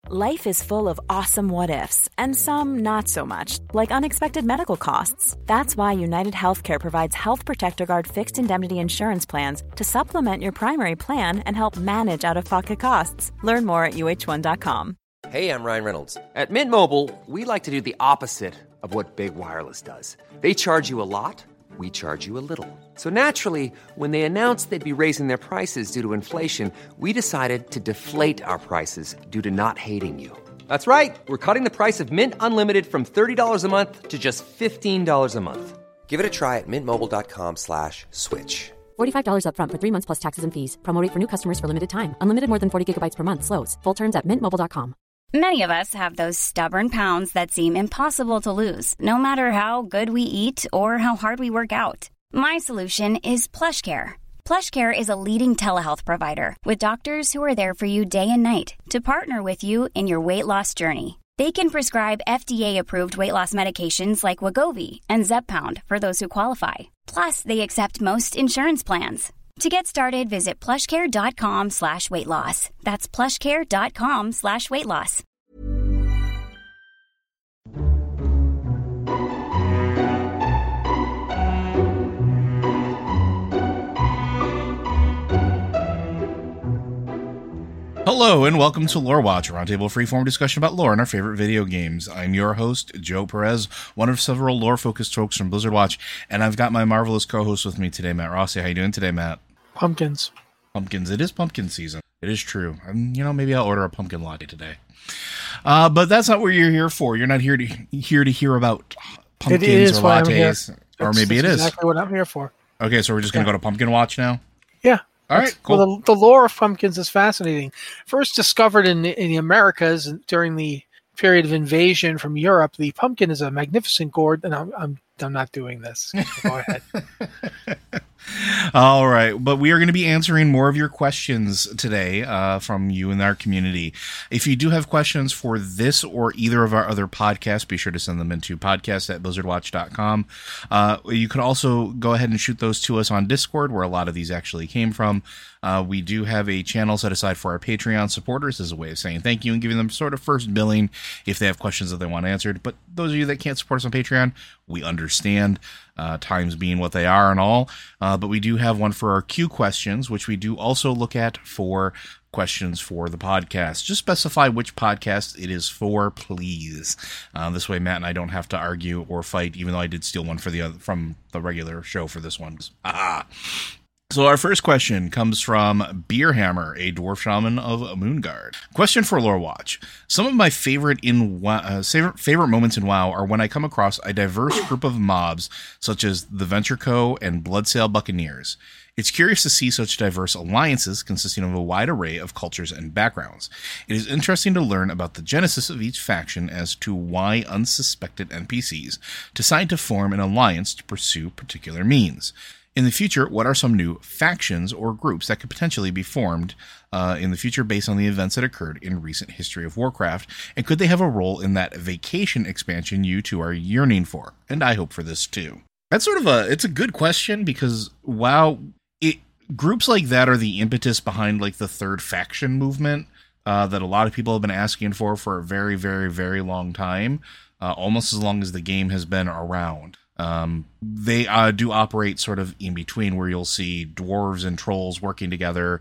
Life is full of awesome what-ifs, and some not so much, like unexpected medical costs. That's why United Healthcare provides Health Protector Guard fixed indemnity insurance plans to supplement your primary plan and help manage out-of-pocket costs. Learn more at uh1.com. Hey, I'm Ryan Reynolds. At Mint Mobile, we like to do the opposite of what Big Wireless does. They charge you a lot, we charge you a little. So naturally, when they announced they'd be raising their prices due to inflation, we decided to deflate our prices due to not hating you. That's right. We're cutting the price of Mint Unlimited from $30 a month to just $15 a month. Give it a try at mintmobile.com/switch. $45 up front for 3 months plus taxes and fees. Promo rate for new customers for limited time. Unlimited more than 40 gigabytes per month. Slows full terms at mintmobile.com. Many of us have those stubborn pounds that seem impossible to lose, no matter how good we eat or how hard we work out. My solution is PlushCare. PlushCare is a leading telehealth provider with doctors who are there for you day and night to partner with you in your weight loss journey. They can prescribe FDA-approved weight loss medications like Wegovy and Zepbound for those who qualify. Plus, they accept most insurance plans. To get started, visit plushcare.com/weightloss. That's plushcare.com/weightloss. Hello and welcome to Lore Watch, a roundtable freeform discussion about lore and our favorite video games. I'm your host, Joe Perez, one of several lore-focused folks from Blizzard Watch, and I've got my marvelous co-host with me today, Matt Rossi. How you doing today, Matt? Pumpkins. Pumpkins. It is pumpkin season. It is true. Maybe I'll order a pumpkin latte today. But that's not what you're here for. You're not here to hear about pumpkins or lattes. Or maybe it is. Exactly what I'm here for. Okay, so we're just going to go to Pumpkin Watch now? Yeah. All right, cool. Well, the lore of pumpkins is fascinating. First discovered in the Americas during the period of invasion from Europe, the pumpkin is a magnificent gourd, and I'm not doing this. Go ahead. All right, but we are going to be answering more of your questions today from you in our community. If you do have questions for this or either of our other podcasts, be sure to send them into podcast@blizzardwatch.com. You could also go ahead and shoot those to us on Discord, where a lot of these actually came from. We do have a channel set aside for our Patreon supporters as a way of saying thank you and giving them sort of first billing if they have questions that they want answered. But those of you that can't support us on Patreon, we understand, times being what they are and all. But we do have one for our Q questions, which we do also look at for questions for the podcast. Just specify which podcast it is for, please. This way Matt and I don't have to argue or fight, even though I did steal one from the regular show for this one. So our first question comes from Beerhammer, a dwarf shaman of Moonguard. Question for Lore Watch. Some of my favorite moments in WoW are when I come across a diverse group of mobs, such as the Venture Co. and Bloodsail Buccaneers. It's curious to see such diverse alliances consisting of a wide array of cultures and backgrounds. It is interesting to learn about the genesis of each faction as to why unsuspected NPCs decide to form an alliance to pursue particular means. In the future, what are some new factions or groups that could potentially be formed in the future based on the events that occurred in recent history of Warcraft? And could they have a role in that vacation expansion you two are yearning for? And I hope for this too. That's it's a good question because WoW, groups like that are the impetus behind like the third faction movement that a lot of people have been asking for a very, very, very long time, almost as long as the game has been around. They do operate sort of in between, where you'll see dwarves and trolls working together,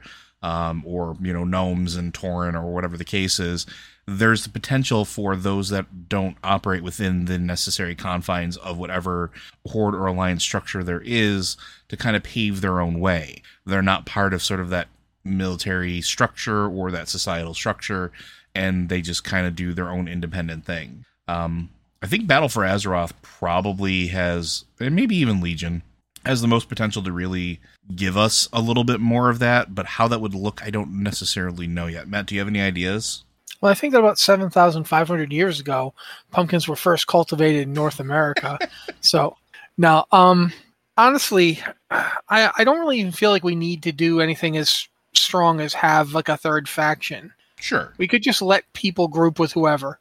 or gnomes and tauren, or whatever the case is. There's the potential for those that don't operate within the necessary confines of whatever horde or alliance structure there is to kind of pave their own way. They're not part of sort of that military structure or that societal structure, and they just kind of do their own independent thing. I think Battle for Azeroth probably has, and maybe even Legion, has the most potential to really give us a little bit more of that, but how that would look, I don't necessarily know yet. Matt, do you have any ideas? Well, I think that about 7,500 years ago, pumpkins were first cultivated in North America. So, now, honestly, I don't really even feel like we need to do anything as strong as have like a third faction. Sure. We could just let people group with whoever.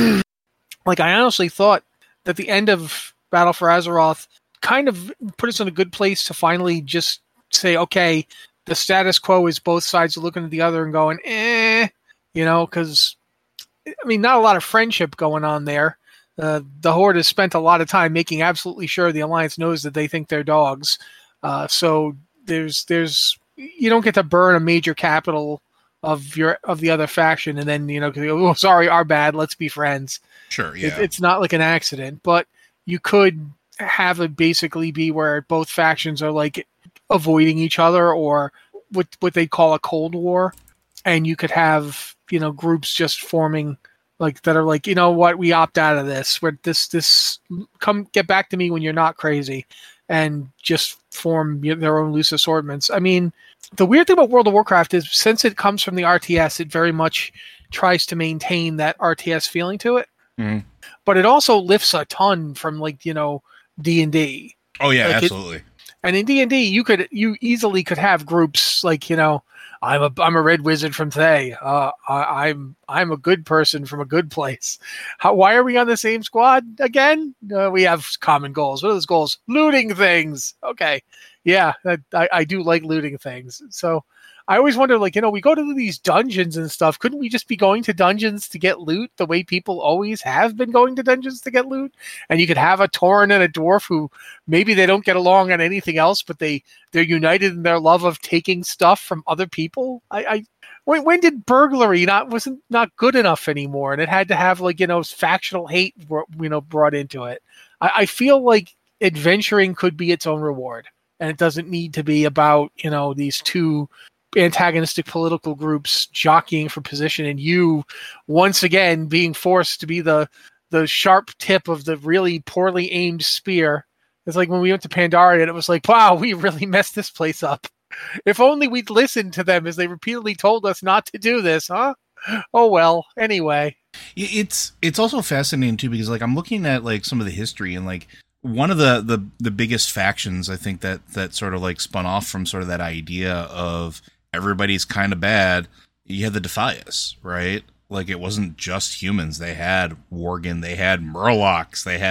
Like, I honestly thought that the end of Battle for Azeroth kind of put us in a good place to finally just say, okay, the status quo is both sides are looking at the other and going, because I mean, not a lot of friendship going on there. The Horde has spent a lot of time making absolutely sure the Alliance knows that they think they're dogs. So there's you don't get to burn a major capital of the other faction, and then oh, sorry, our bad. Let's be friends. Sure, yeah. It's not like an accident, but you could have it basically be where both factions are like avoiding each other, or what they call a Cold War, and you could have groups just forming like that are like, what, we opt out of this. Where this come get back to me when you're not crazy, and just form their own loose assortments. I mean, the weird thing about World of Warcraft is since it comes from the RTS, it very much tries to maintain that RTS feeling to it. Mm-hmm. But it also lifts a ton from like, D&D. Oh yeah, like absolutely. And in D&D, you easily could have groups like, I'm a red wizard from today. I'm a good person from a good place. Why are we on the same squad again? We have common goals. What are those goals? Looting things. Okay, yeah, I do like looting things. So I always wonder, like, we go to these dungeons and stuff. Couldn't we just be going to dungeons to get loot the way people always have been going to dungeons to get loot? And you could have a Tauren and a dwarf who maybe they don't get along on anything else, but they're united in their love of taking stuff from other people. When did burglary wasn't good enough anymore, and it had to have like factional hate brought into it? I feel like adventuring could be its own reward, and it doesn't need to be about these two antagonistic political groups jockeying for position, and you once again being forced to be the sharp tip of the really poorly aimed spear. It's like when we went to Pandaria and it was like, wow, we really messed this place up. If only we'd listened to them as they repeatedly told us not to do this, huh? Oh well, anyway. It's also fascinating too, because like I'm looking at like some of the history, and like one of the biggest factions I think that sort of like spun off from sort of that idea of everybody's kind of bad. You had the Defias, right? Like it wasn't just humans. They had Worgen, they had Murlocs, they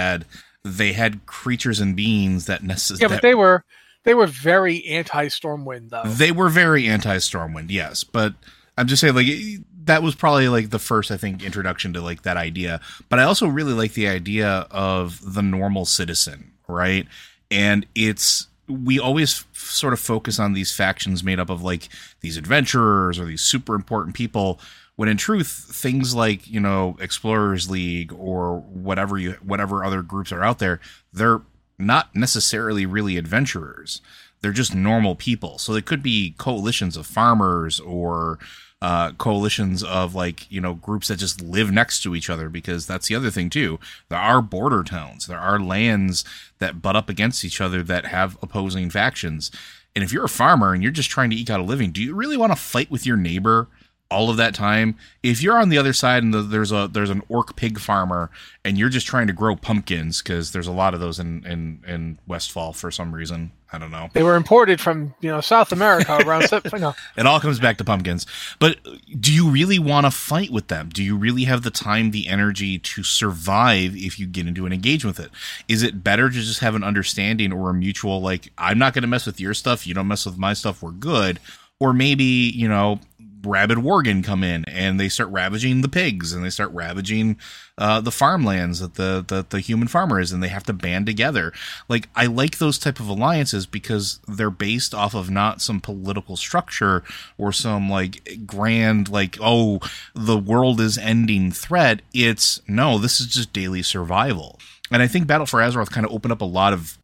had creatures and beings that necessarily. Yeah, but they were very anti-Stormwind, though. They were very anti-Stormwind, yes. But I'm just saying, like, that was probably like the first, I think, introduction to like that idea. But I also really like the idea of the normal citizen, right? And we always sort of focus on these factions made up of like these adventurers or these super important people, when in truth, things like, Explorers League or whatever other groups are out there, they're not necessarily really adventurers. They're just normal people. So they could be coalitions of farmers or coalitions of like, groups that just live next to each other, because that's the other thing too. There are border towns. There are lands that butt up against each other that have opposing factions. And if you're a farmer and you're just trying to eke out a living, do you really want to fight with your neighbor all of that time? If you're on the other side and there's an orc pig farmer and you're just trying to grow pumpkins, because there's a lot of those in Westfall for some reason. I don't know. They were imported from South America around. It all comes back to pumpkins. But do you really want to fight with them? Do you really have the time, the energy to survive if you get into an engagement with it? Is it better to just have an understanding or a mutual, like, I'm not going to mess with your stuff, you don't mess with my stuff, we're good? Or maybe, rabid Worgen come in and they start ravaging the pigs and they start ravaging the farmlands that the human farmer is, and they have to band together. Like, I like those type of alliances because they're based off of not some political structure or some like grand, like, oh, the world is ending threat. It's no, this is just daily survival. And I think Battle for Azeroth kind of opened up a lot of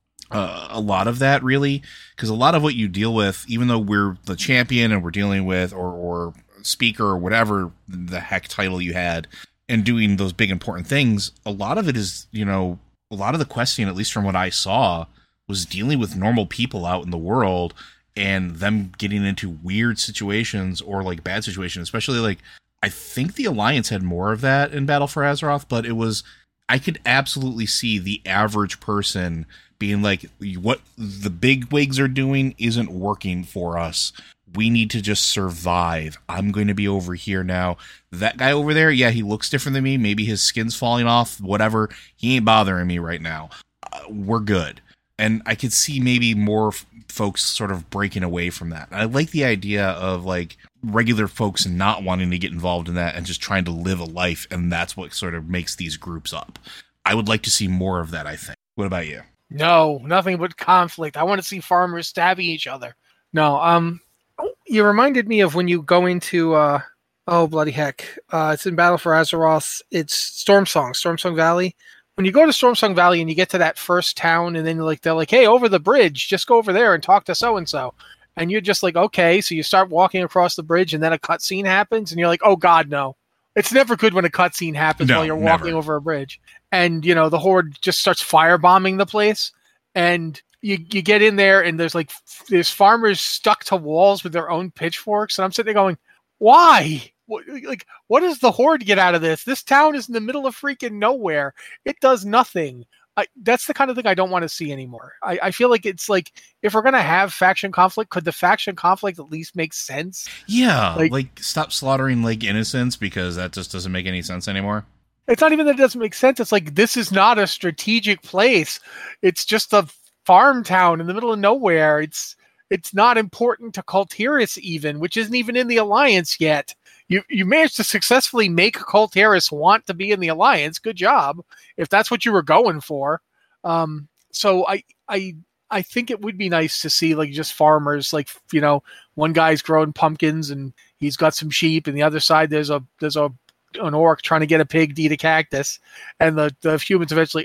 that, really, because a lot of what you deal with, even though we're the champion and we're dealing with or speaker or whatever the heck title you had and doing those big important things, a lot of it is, a lot of the questing, at least from what I saw, was dealing with normal people out in the world and them getting into weird situations or like bad situations, especially like, I think the Alliance had more of that in Battle for Azeroth, but I could absolutely see the average person being like, what the big wigs are doing isn't working for us. We need to just survive. I'm going to be over here now. That guy over there, yeah, he looks different than me. Maybe his skin's falling off, whatever. He ain't bothering me right now. We're good. And I could see maybe more folks sort of breaking away from that. I like the idea of like regular folks not wanting to get involved in that and just trying to live a life, and that's what sort of makes these groups up. I would like to see more of that, I think. What about you? No, nothing but conflict. I want to see farmers stabbing each other. No, you reminded me of when you go into, oh, bloody heck. It's in Battle for Azeroth. It's Stormsong Valley. When you go to Stormsong Valley and you get to that first town, and then they're like, hey, over the bridge, just go over there and talk to so-and-so. And you're just like, okay, so you start walking across the bridge, and then a cutscene happens, and you're like, oh, God, no. It's never good when a cutscene happens while you're walking over a bridge. And, the Horde just starts firebombing the place. And you get in there, and there's farmers stuck to walls with their own pitchforks. And I'm sitting there going, why? What does the Horde get out of this? This town is in the middle of freaking nowhere. It does nothing. That's the kind of thing I don't want to see anymore. I feel like it's like, if we're going to have faction conflict, could the faction conflict at least make sense? Yeah, stop slaughtering innocents, because that just doesn't make any sense anymore. It's not even that it doesn't make sense. It's like, this is not a strategic place. It's just a farm town in the middle of nowhere. It's not important to Kultiris even, which isn't even in the Alliance yet. You managed to successfully make Kultiris want to be in the Alliance. Good job, if that's what you were going for. So I think it would be nice to see just farmers, one guy's growing pumpkins and he's got some sheep, and the other side there's an orc trying to get a pig to eat a cactus, and the humans eventually,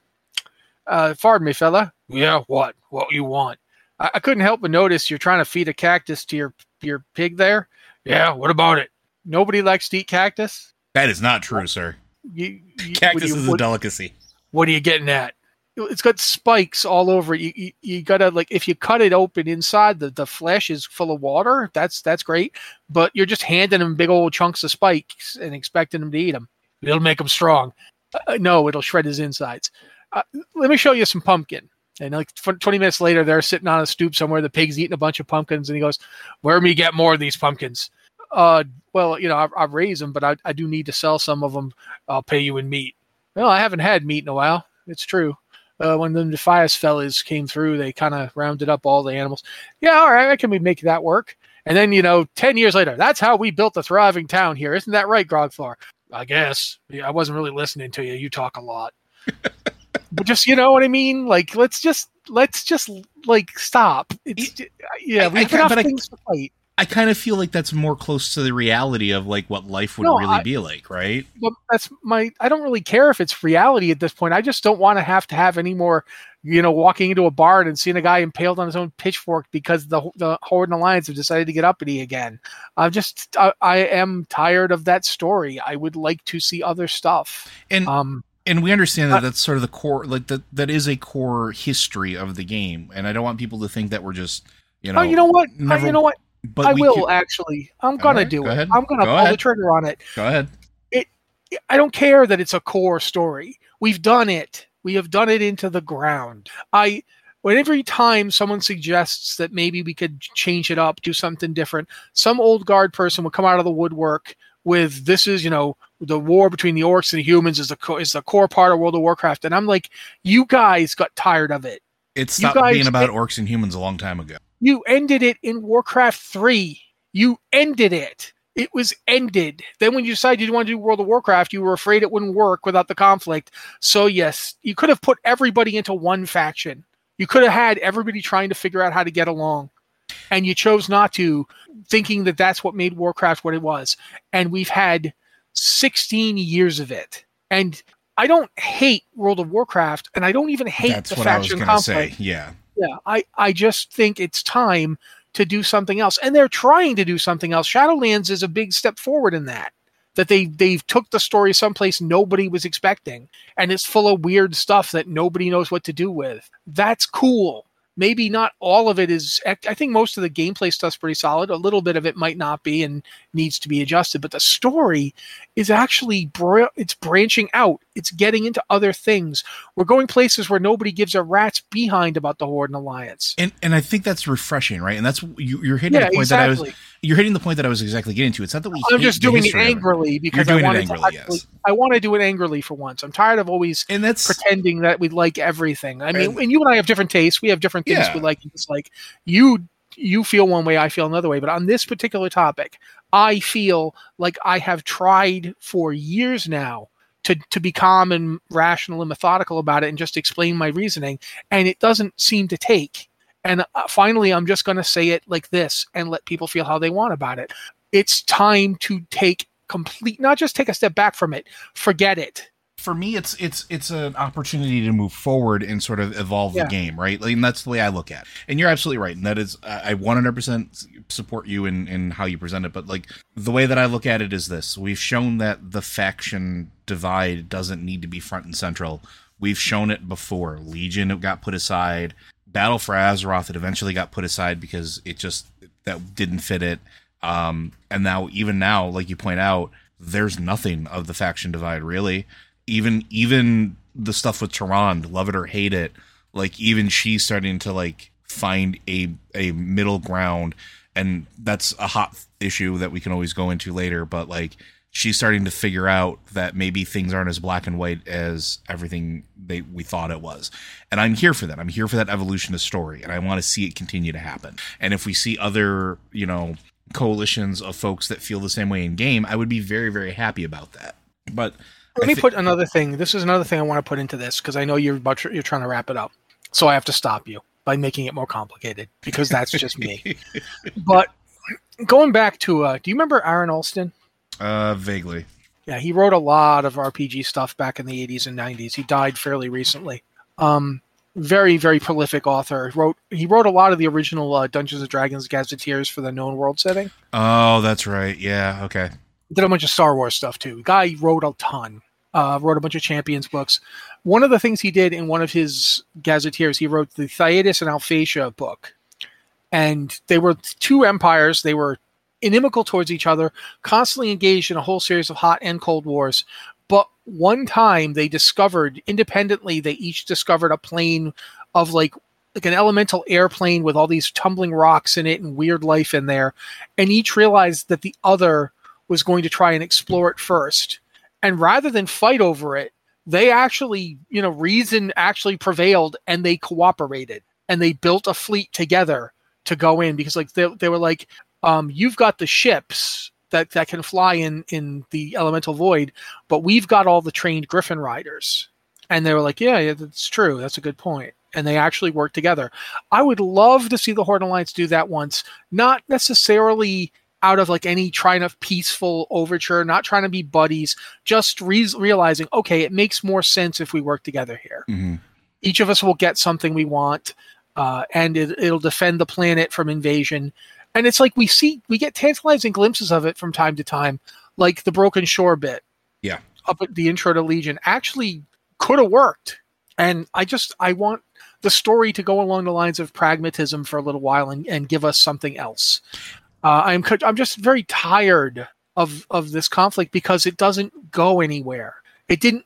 pardon me, fella. Yeah, what you want? I couldn't help but notice you're trying to feed a cactus to your pig there. Yeah, what about it? Nobody likes to eat cactus? That is not true, sir. Cactus is a delicacy. What are you getting at? It's got spikes all over it. You gotta, if you cut it open inside, the flesh is full of water. That's great. But you're just handing them big old chunks of spikes and expecting them to eat them. It'll make them strong. No, it'll shred his insides. Let me show you some pumpkin. And 20 minutes later, they're sitting on a stoop somewhere. The pig's eating a bunch of pumpkins, and he goes, "Where me get more of these pumpkins?" Well, I've raised them, but I do need to sell some of them. I'll pay you in meat. Well, I haven't had meat in a while. It's true. When the Defias fellas came through, they kind of rounded up all the animals. Yeah, all right, I can make that work. And then, 10 years later, that's how we built a thriving town here. Isn't that right, Grogflar? I guess. Yeah, I wasn't really listening to you. You talk a lot. But just, you know what I mean? Let's just stop. It's we've got enough things to fight. I kind of feel like that's more close to the reality of what life would really be like, right? But I don't really care if it's reality at this point. I just don't want to have any more, walking into a barn and seeing a guy impaled on his own pitchfork because the Horde and Alliance have decided to get uppity again. I am tired of that story. I would like to see other stuff. And we understand that that's sort of the core, that is a core history of the game. And I don't want people to think that we're just, Oh, you know what? But I will actually. I'm going to do it. I'm going to pull the trigger on it. Go ahead. I don't care that it's a core story. We've done it. We have done it into the ground. Every time someone suggests that maybe we could change it up, do something different, some old guard person would come out of the woodwork with, this is, the war between the orcs and the humans is the core part of World of Warcraft. And I'm like, you guys got tired of it. It stopped being about orcs and humans a long time ago. You ended it in Warcraft 3. You ended it. It was ended. Then when you decided you want to do World of Warcraft, you were afraid it wouldn't work without the conflict. So yes, you could have put everybody into one faction. You could have had everybody trying to figure out how to get along. And you chose not to, thinking that that's what made Warcraft what it was. And we've had 16 years of it. And I don't hate World of Warcraft, and I don't even hate the faction conflict. Yeah. Yeah, I just think it's time to do something else. And they're trying to do something else. Shadowlands is a big step forward in that they've took the story someplace nobody was expecting. And it's full of weird stuff that nobody knows what to do with. That's cool. Maybe not all of it is. I think most of the gameplay stuff's pretty solid. A little bit of it might not be and needs to be adjusted. But the story is actually it's branching out. It's getting into other things. We're going places where nobody gives a rat's behind about the Horde and Alliance. And I think that's refreshing, right? And that's you're hitting the point that you're hitting the point that I was exactly getting to. It's not that I'm just doing it angrily because I want to do it angrily for once. I'm tired of always pretending that we like everything. I mean, and you and I have different tastes. We have different things we like and dislike. You you feel one way, I feel another way. But on this particular topic, I feel like I have tried for years now to be calm and rational and methodical about it and just explain my reasoning, and it doesn't seem to take. And finally, I'm just going to say it like this and let people feel how they want about it. It's time to not just take a step back from it, forget it. For me, it's an opportunity to move forward and sort of evolve the game, right? Like, and that's the way I look at it. And you're absolutely right. And that is, I 100% support you in how you present it. But like, the way that I look at it is this: we've shown that the faction divide doesn't need to be front and central. We've shown it before. Legion got put aside. Battle for Azeroth, it eventually got put aside because that didn't fit it. And now, like you point out, there's nothing of the faction divide really. Even the stuff with Tyrande, love it or hate it, like even she's starting to like find a middle ground, and that's a hot issue that we can always go into later. But like, she's starting to figure out that maybe things aren't as black and white as everything we thought it was. And I'm here for that. I'm here for that evolutionist story, and I want to see it continue to happen. And if we see other, coalitions of folks that feel the same way in game, I would be very, very happy about that. But let me put another thing. This is another thing I want to put into this, because I know you're trying to wrap it up. So I have to stop you by making it more complicated, because that's just me. But going back to, do you remember Aaron Alston? Vaguely. Yeah, he wrote a lot of RPG stuff back in the 80s and 90s. He died fairly recently. Very, very prolific author. He wrote a lot of the original Dungeons & Dragons Gazetteers for the Known World setting. Oh, that's right. Yeah, okay. Did a bunch of Star Wars stuff, too. Guy wrote a ton. Wrote a bunch of Champions books. One of the things he did in one of his Gazetteers, he wrote the Theatus and Alphatia book. And they were two empires. They were inimical towards each other, constantly engaged in a whole series of hot and cold wars. But one time they discovered, independently, they each discovered a plane of like an elemental airplane with all these tumbling rocks in it and weird life in there. And each realized that the other was going to try and explore it first. And rather than fight over it, they actually, reason actually prevailed, and they cooperated, and they built a fleet together to go in, because like they were like, you've got the ships that can fly in the elemental void, but we've got all the trained Griffin riders. And they were like, yeah, that's true. That's a good point. And they actually worked together. I would love to see the Horde Alliance do that once, not necessarily out of like any trying of peaceful overture, not trying to be buddies, just realizing, okay, it makes more sense if we work together here. Mm-hmm. Each of us will get something we want, and it'll defend the planet from invasion. And it's like we get tantalizing glimpses of it from time to time, like the Broken Shore bit. Yeah. Up at the intro to Legion actually could have worked. And I want the story to go along the lines of pragmatism for a little while and give us something else. I'm just very tired of this conflict, because it doesn't go anywhere. It didn't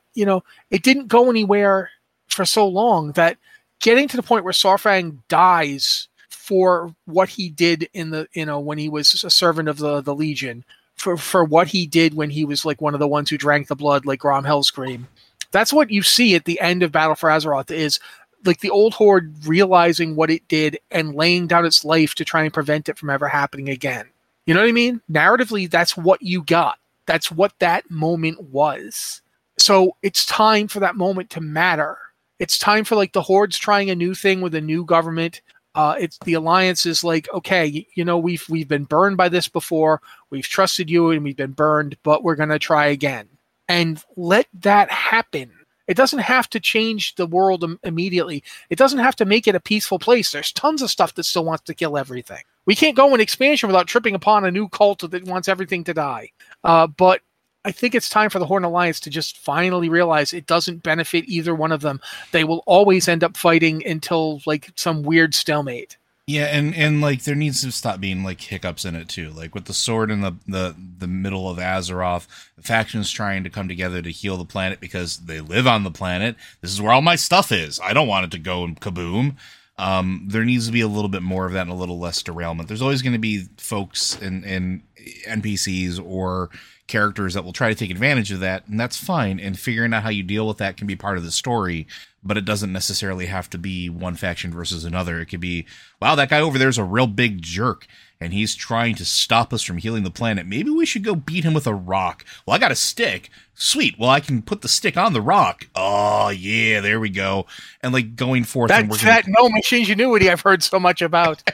go anywhere for so long that getting to the point where Saurfang dies for what he did when he was a servant of the Legion, for what he did when he was like one of the ones who drank the blood like Grom Hellscream. That's what you see at the end of Battle for Azeroth, is like the old Horde realizing what it did and laying down its life to try and prevent it from ever happening again. You know what I mean? Narratively, that's what you got. That's what that moment was. So it's time for that moment to matter. It's time for like the Horde's trying a new thing with a new government. It's the Alliance is like, okay, we've been burned by this before. We've trusted you and we've been burned, but we're going to try again. And let that happen. It doesn't have to change the world immediately. It doesn't have to make it a peaceful place. There's tons of stuff that still wants to kill everything. We can't go in expansion without tripping upon a new cult that wants everything to die. But I think it's time for the Horde Alliance to just finally realize it doesn't benefit either one of them. They will always end up fighting until like some weird stalemate. Yeah, and like there needs to stop being like hiccups in it too. Like with the sword in the middle of Azeroth, the factions trying to come together to heal the planet because they live on the planet. This is where all my stuff is. I don't want it to go and kaboom. There needs to be a little bit more of that and a little less derailment. There's always going to be folks and NPCs or characters that will try to take advantage of that, and that's fine. And figuring out how you deal with that can be part of the story, but it doesn't necessarily have to be one faction versus another. It could be, wow, that guy over there is a real big jerk, and he's trying to stop us from healing the planet. Maybe we should go beat him with a rock. Well, I got a stick. Sweet. Well, I can put the stick on the rock. Oh, yeah, there we go. And like going forth. That no machine ingenuity I've heard so much about.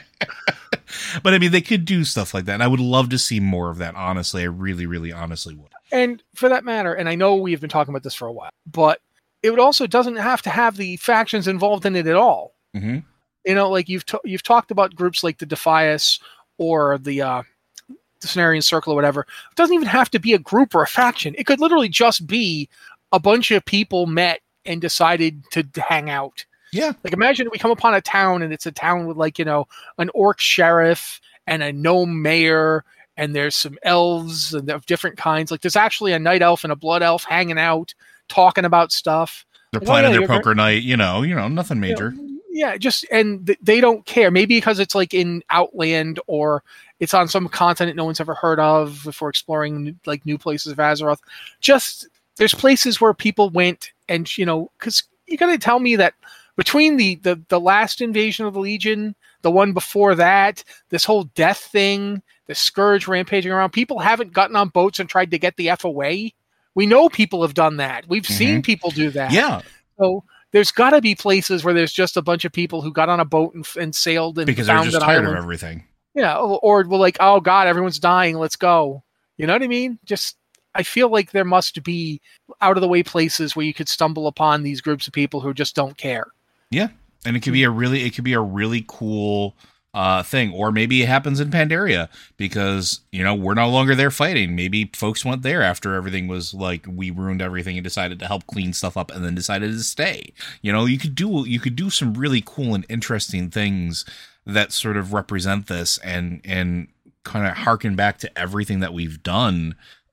But I mean, they could do stuff like that. And I would love to see more of that, honestly. I really, really honestly would. And for that matter, and I know we've been talking about this for a while, but it would also doesn't have to have the factions involved in it at all. Mm-hmm. You know, like you've talked about groups like the Defias or the Cenarian Circle or whatever. It doesn't even have to be a group or a faction. It could literally just be a bunch of people met and decided to hang out. Yeah. Like imagine we come upon a town and it's a town with like, you know, an orc sheriff and a gnome mayor, and there's some elves and of different kinds. Like there's actually a night elf and a blood elf hanging out, talking about stuff. They're planning their poker night, you know, nothing major. Yeah, and they don't care. Maybe because it's like in Outland or it's on some continent no one's ever heard of if we're exploring like new places of Azeroth. Just there's places where people went and, you know, because you got to tell me that between the last invasion of the Legion, the one before that, this whole death thing, the Scourge rampaging around, people haven't gotten on boats and tried to get the F away. We know people have done that. We've seen people do that. Yeah. So there's got to be places where there's just a bunch of people who got on a boat and sailed and because found they're just tired of everything. Yeah, or we're like, oh God, everyone's dying. Let's go. You know what I mean? Just I feel like there must be out of the way places where you could stumble upon these groups of people who just don't care. Yeah, and it could be a really cool thing, or maybe it happens in Pandaria because, you know, we're no longer there fighting. Maybe folks went there after everything was like we ruined everything and decided to help clean stuff up and then decided to stay. You know, you could do some really cool and interesting things that sort of represent this and kind of harken back to everything that we've done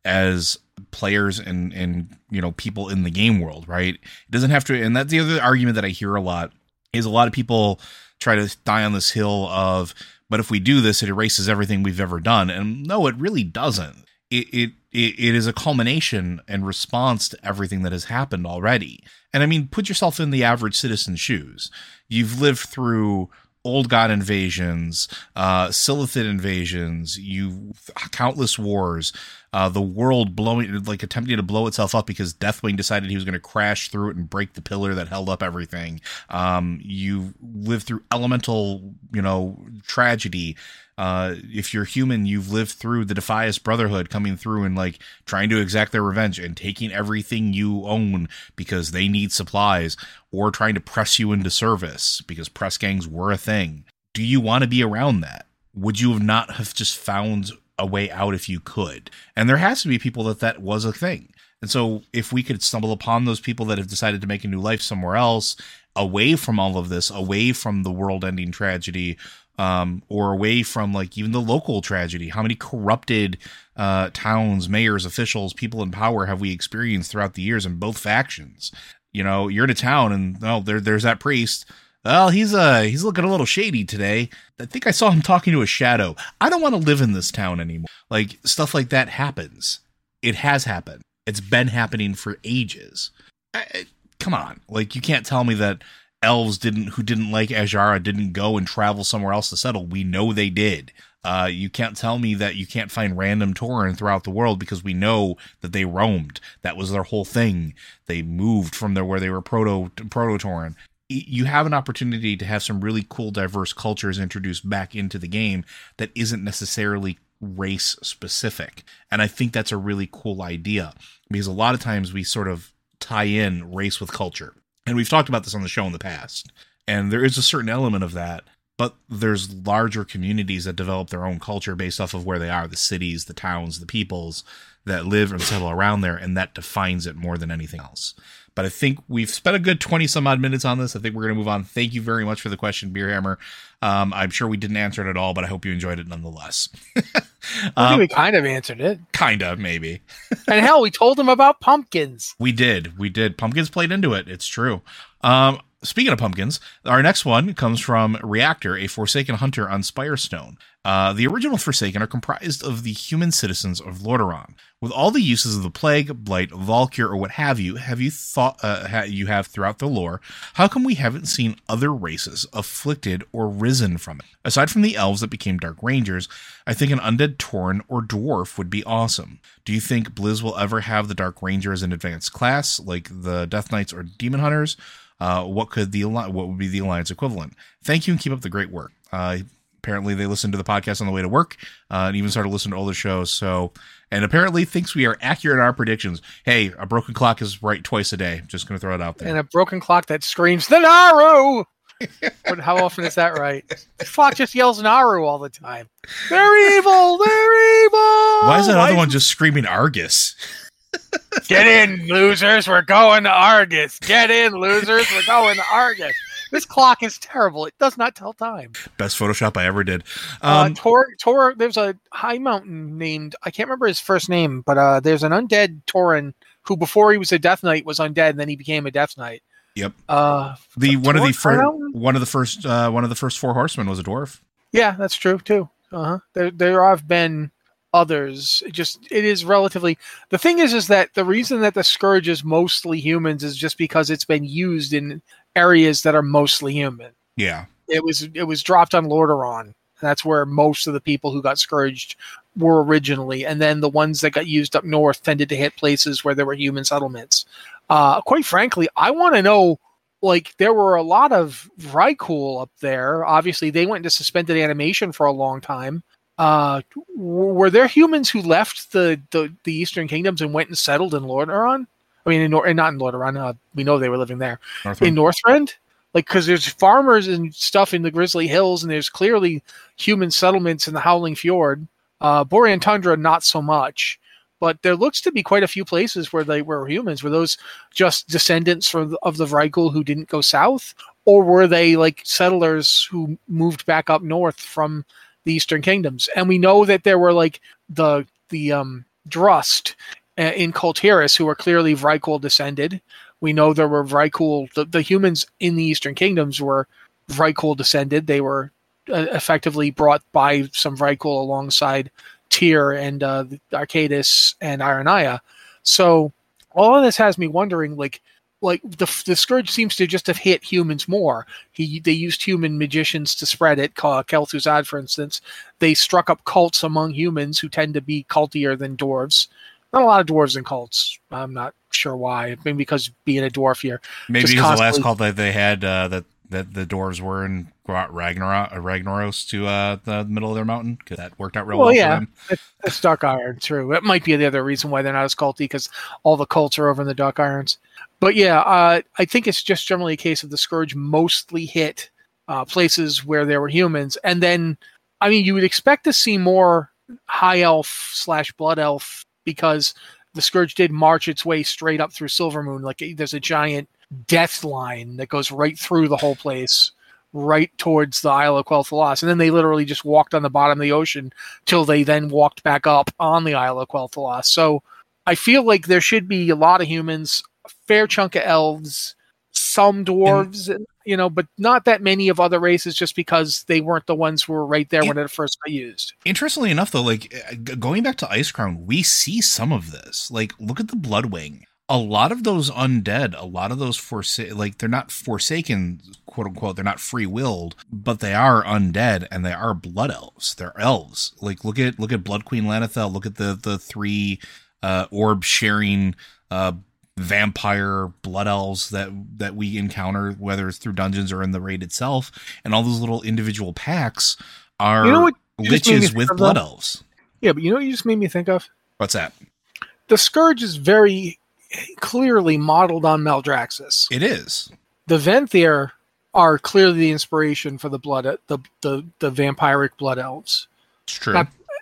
as players and you know, people in the game world, right? It doesn't have to, and that's the other argument that I hear a lot is a lot of people try to die on this hill of, but if we do this, it erases everything we've ever done. And no, it really doesn't. It is a culmination and response to everything that has happened already. And I mean, put yourself in the average citizen's shoes. You've lived through Old God invasions, Silithid invasions, countless wars, the world attempting to blow itself up because Deathwing decided he was going to crash through it and break the pillar that held up everything. You lived through elemental, you know, tragedy. If you're human, you've lived through the Defias Brotherhood coming through and like trying to exact their revenge and taking everything you own because they need supplies, or trying to press you into service because press gangs were a thing. Do you want to be around that? Would you not have just found a way out if you could? And there has to be people that was a thing. And so if we could stumble upon those people that have decided to make a new life somewhere else, away from all of this, away from the world-ending tragedy, or away from like even the local tragedy. How many corrupted towns, mayors, officials, people in power have we experienced throughout the years in both factions? You know, you're in a town and there's that priest. Well, he's looking a little shady today. I think I saw him talking to a shadow. I don't want to live in this town anymore. Like, stuff like that happens. It has happened. It's been happening for ages. Come on. Like, you can't tell me that elves who didn't like Azshara didn't go and travel somewhere else to settle. We know they did. You can't tell me that you can't find random Tauren throughout the world because we know that they roamed. That was their whole thing. They moved from where they were proto-Tauren. You have an opportunity to have some really cool, diverse cultures introduced back into the game that isn't necessarily race specific. And I think that's a really cool idea because a lot of times we sort of tie in race with culture. And we've talked about this on the show in the past. And there is a certain element of that, but there's larger communities that develop their own culture based off of where they are, the cities, the towns, the peoples that live and settle around there, and that defines it more than anything else. But I think we've spent a good 20 some odd minutes on this. I think we're going to move on. Thank you very much for the question, Beerhammer. I'm sure we didn't answer it at all, but I hope you enjoyed it nonetheless. I think we kind of answered it. Kind of, maybe. And hell, we told them about pumpkins. We did. Pumpkins played into it. It's true. Speaking of pumpkins, our next one comes from Reactor, a Forsaken hunter on Spirestone. The original Forsaken are comprised of the human citizens of Lordaeron. With all the uses of the Plague, Blight, Valkyr, or what have you thought you have throughout the lore, how come we haven't seen other races afflicted or risen from it? Aside from the elves that became Dark Rangers, I think an undead Tauren or Dwarf would be awesome. Do you think Blizz will ever have the Dark Ranger as an advanced class, like the Death Knights or Demon Hunters? What would be the Alliance equivalent? Thank you and keep up the great work. Apparently they listened to the podcast on the way to work, and even started listening to older shows. And apparently thinks we are accurate in our predictions. Hey, a broken clock is right twice a day. Just going to throw it out there. And a broken clock that screams, the Naru! But how often is that right? The clock just yells Naru all the time. They're evil! They're evil! Why is that other one just screaming Argus? Get in, losers. We're going to Argus. Get in, losers. We're going to Argus. This clock is terrible. It does not tell time. Best Photoshop I ever did. Tor, there's a high mountain named, I can't remember his first name, but there's an undead Tauren who before he was a Death Knight was undead, and then he became a Death Knight. Yep. One of the first four horsemen was a dwarf. Yeah, that's true too. There have been others. It is relatively. The thing is that the reason that the Scourge is mostly humans is just because it's been used in areas that are mostly human. Yeah. It was dropped on Lordaeron. That's where most of the people who got scourged were originally, and then the ones that got used up north tended to hit places where there were human settlements. Quite frankly, I want to know. Like, there were a lot of Vrykul up there. Obviously, they went into suspended animation for a long time. Were there humans who left the Eastern Kingdoms and went and settled in Lordaeron? I mean, not in Lordaeron. We know they were living there. In Northrend? Like, because there's farmers and stuff in the Grizzly Hills, and there's clearly human settlements in the Howling Fjord. Borean Tundra, not so much. But there looks to be quite a few places where they were humans. Were those just descendants of the Vrykul who didn't go south? Or were they like settlers who moved back up north from the Eastern Kingdoms? And we know that there were like the Drust in Kultiris who were clearly Vrykul descended. We know there were Vrykul, the humans in the Eastern Kingdoms were Vrykul descended. They were effectively brought by some Vrykul alongside Tyr and Arcadis and Ironaya. So all of this has me wondering, like the Scourge seems to just have hit humans more. They used human magicians to spread it. Kel'Thuzad, for instance, they struck up cults among humans who tend to be cultier than dwarves. Not a lot of dwarves in cults. I'm not sure why. Maybe because being a dwarf here. Maybe because the last cult that they had that the dwarves were in brought Ragnaros to the middle of their mountain, because that worked out real well for them. It's Dark Iron, true. It might be the other reason why they're not as culty, because all the cults are over in the Dark Irons. But yeah, I think it's just generally a case of the Scourge mostly hit places where there were humans. And then, I mean, you would expect to see more High Elf / Blood Elf, because the Scourge did march its way straight up through Silvermoon. Like, there's a giant death line that goes right through the whole place, right towards the Isle of Quel'Thalas. And then they literally just walked on the bottom of the ocean till they then walked back up on the Isle of Quel'Thalas. So I feel like there should be a lot of humans, a fair chunk of elves, some dwarves, but not that many of other races, just because they weren't the ones who were right there when it first got used. Interestingly enough, though, like going back to Icecrown, we see some of this. Like, look at the Bloodwing. A lot of those undead, a lot of those they're not forsaken, quote unquote, they're not free-willed, but they are undead, and they are blood elves. They're elves. Like, look at Blood Queen Lanethel. Look at the three orb sharing vampire blood elves that we encounter, whether it's through dungeons or in the raid itself, and all those little individual packs are liches with blood elves. Yeah, but you know what you just made me think of? What's that? The Scourge is very clearly modeled on Maldraxxus. It is. The Venthyr are clearly the inspiration for the vampiric blood elves. It's true.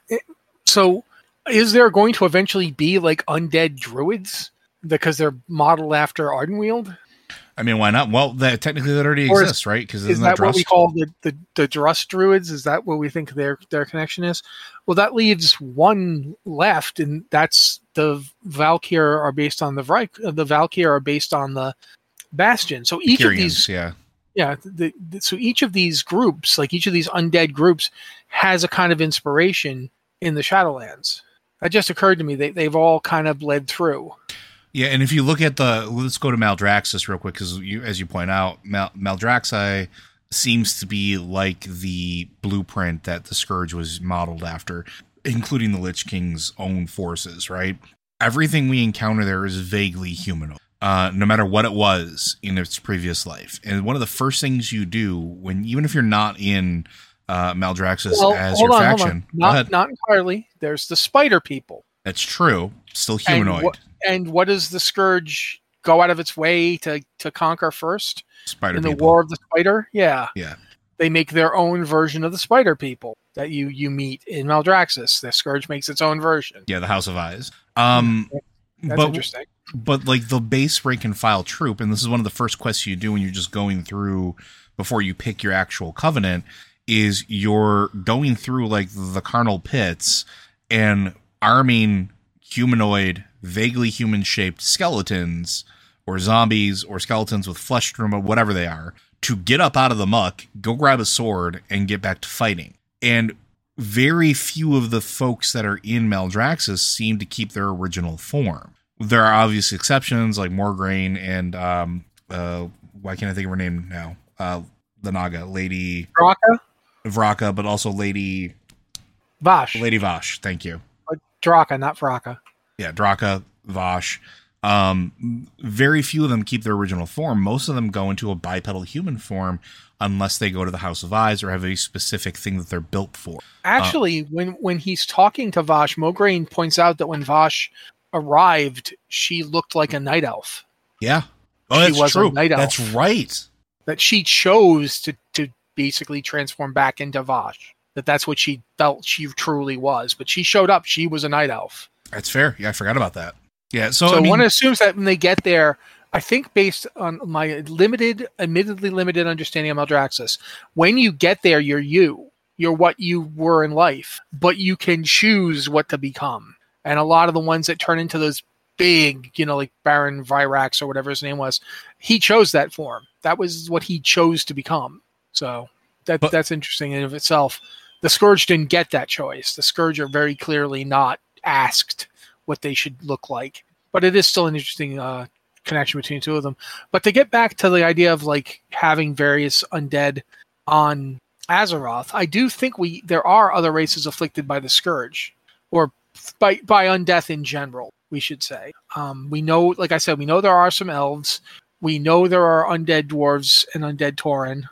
So is there going to eventually be like undead druids because they're modeled after Ardenweald? I mean, why not? Well, technically that already exists, right? Because is that what we call the Drust druids? Is that what we think their connection is? Well, that leaves one left, and that's the Valkyr are based on the Valkyr are based on the Bastion. So each of these, yeah. So each of these groups, like each of these undead groups, has a kind of inspiration in the Shadowlands. That just occurred to me. They've all kind of bled through. Yeah, and if you look at let's go to Maldraxxus real quick, because as you point out, Maldraxxi seems to be like the blueprint that the Scourge was modeled after, including the Lich King's own forces, right? Everything we encounter there is vaguely humanoid, no matter what it was in its previous life. And one of the first things you do, even if you're not in Maldraxxus as your faction. Not entirely. There's the spider people. That's true. Still humanoid. And what does the Scourge go out of its way to conquer first? Spider in people. The War of the Spider? Yeah. Yeah. They make their own version of the spider people that you meet in Maldraxxus. The Scourge makes its own version. Yeah, the House of Eyes. That's interesting. But like the base rank and file troop, and this is one of the first quests you do when you're just going through before you pick your actual covenant, is you're going through like the carnal pits and arming humanoid, vaguely human-shaped skeletons or zombies or skeletons with flesh trauma, whatever they are, to get up out of the muck, go grab a sword, and get back to fighting. And very few of the folks that are in Maldraxxus seem to keep their original form. There are obvious exceptions like Morgraine and why can't I think of her name now? The Naga, Lady Vraka, but also Lady Vashj. Lady Vashj, thank you. Draka, not Vraka. Yeah, Draka, Vashj. Very few of them keep their original form. Most of them go into a bipedal human form unless they go to the House of Eyes or have a specific thing that they're built for. Actually, when he's talking to Vashj, Mograine points out that when Vashj arrived, she looked like a night elf. Yeah. Oh, she was true. A night elf. That's right. That she chose to basically transform back into Vashj. That's what she felt she truly was. But she showed up. She was a night elf. That's fair. Yeah, I forgot about that. Yeah, so I mean, one assumes that when they get there, I think based on my admittedly limited understanding of Maldraxxus, when you get there, you're you. You're what you were in life, but you can choose what to become. And a lot of the ones that turn into those big, like Baron Virax or whatever his name was, he chose that form. That was what he chose to become. So that's interesting in and of itself. The Scourge didn't get that choice. The Scourge are very clearly not asked what they should look like. But it is still an interesting connection between the two of them. But to get back to the idea of like having various undead on Azeroth, I do think there are other races afflicted by the Scourge, or by undeath in general, we should say. We know, like I said, we know there are some elves. We know there are undead dwarves and undead Tauren.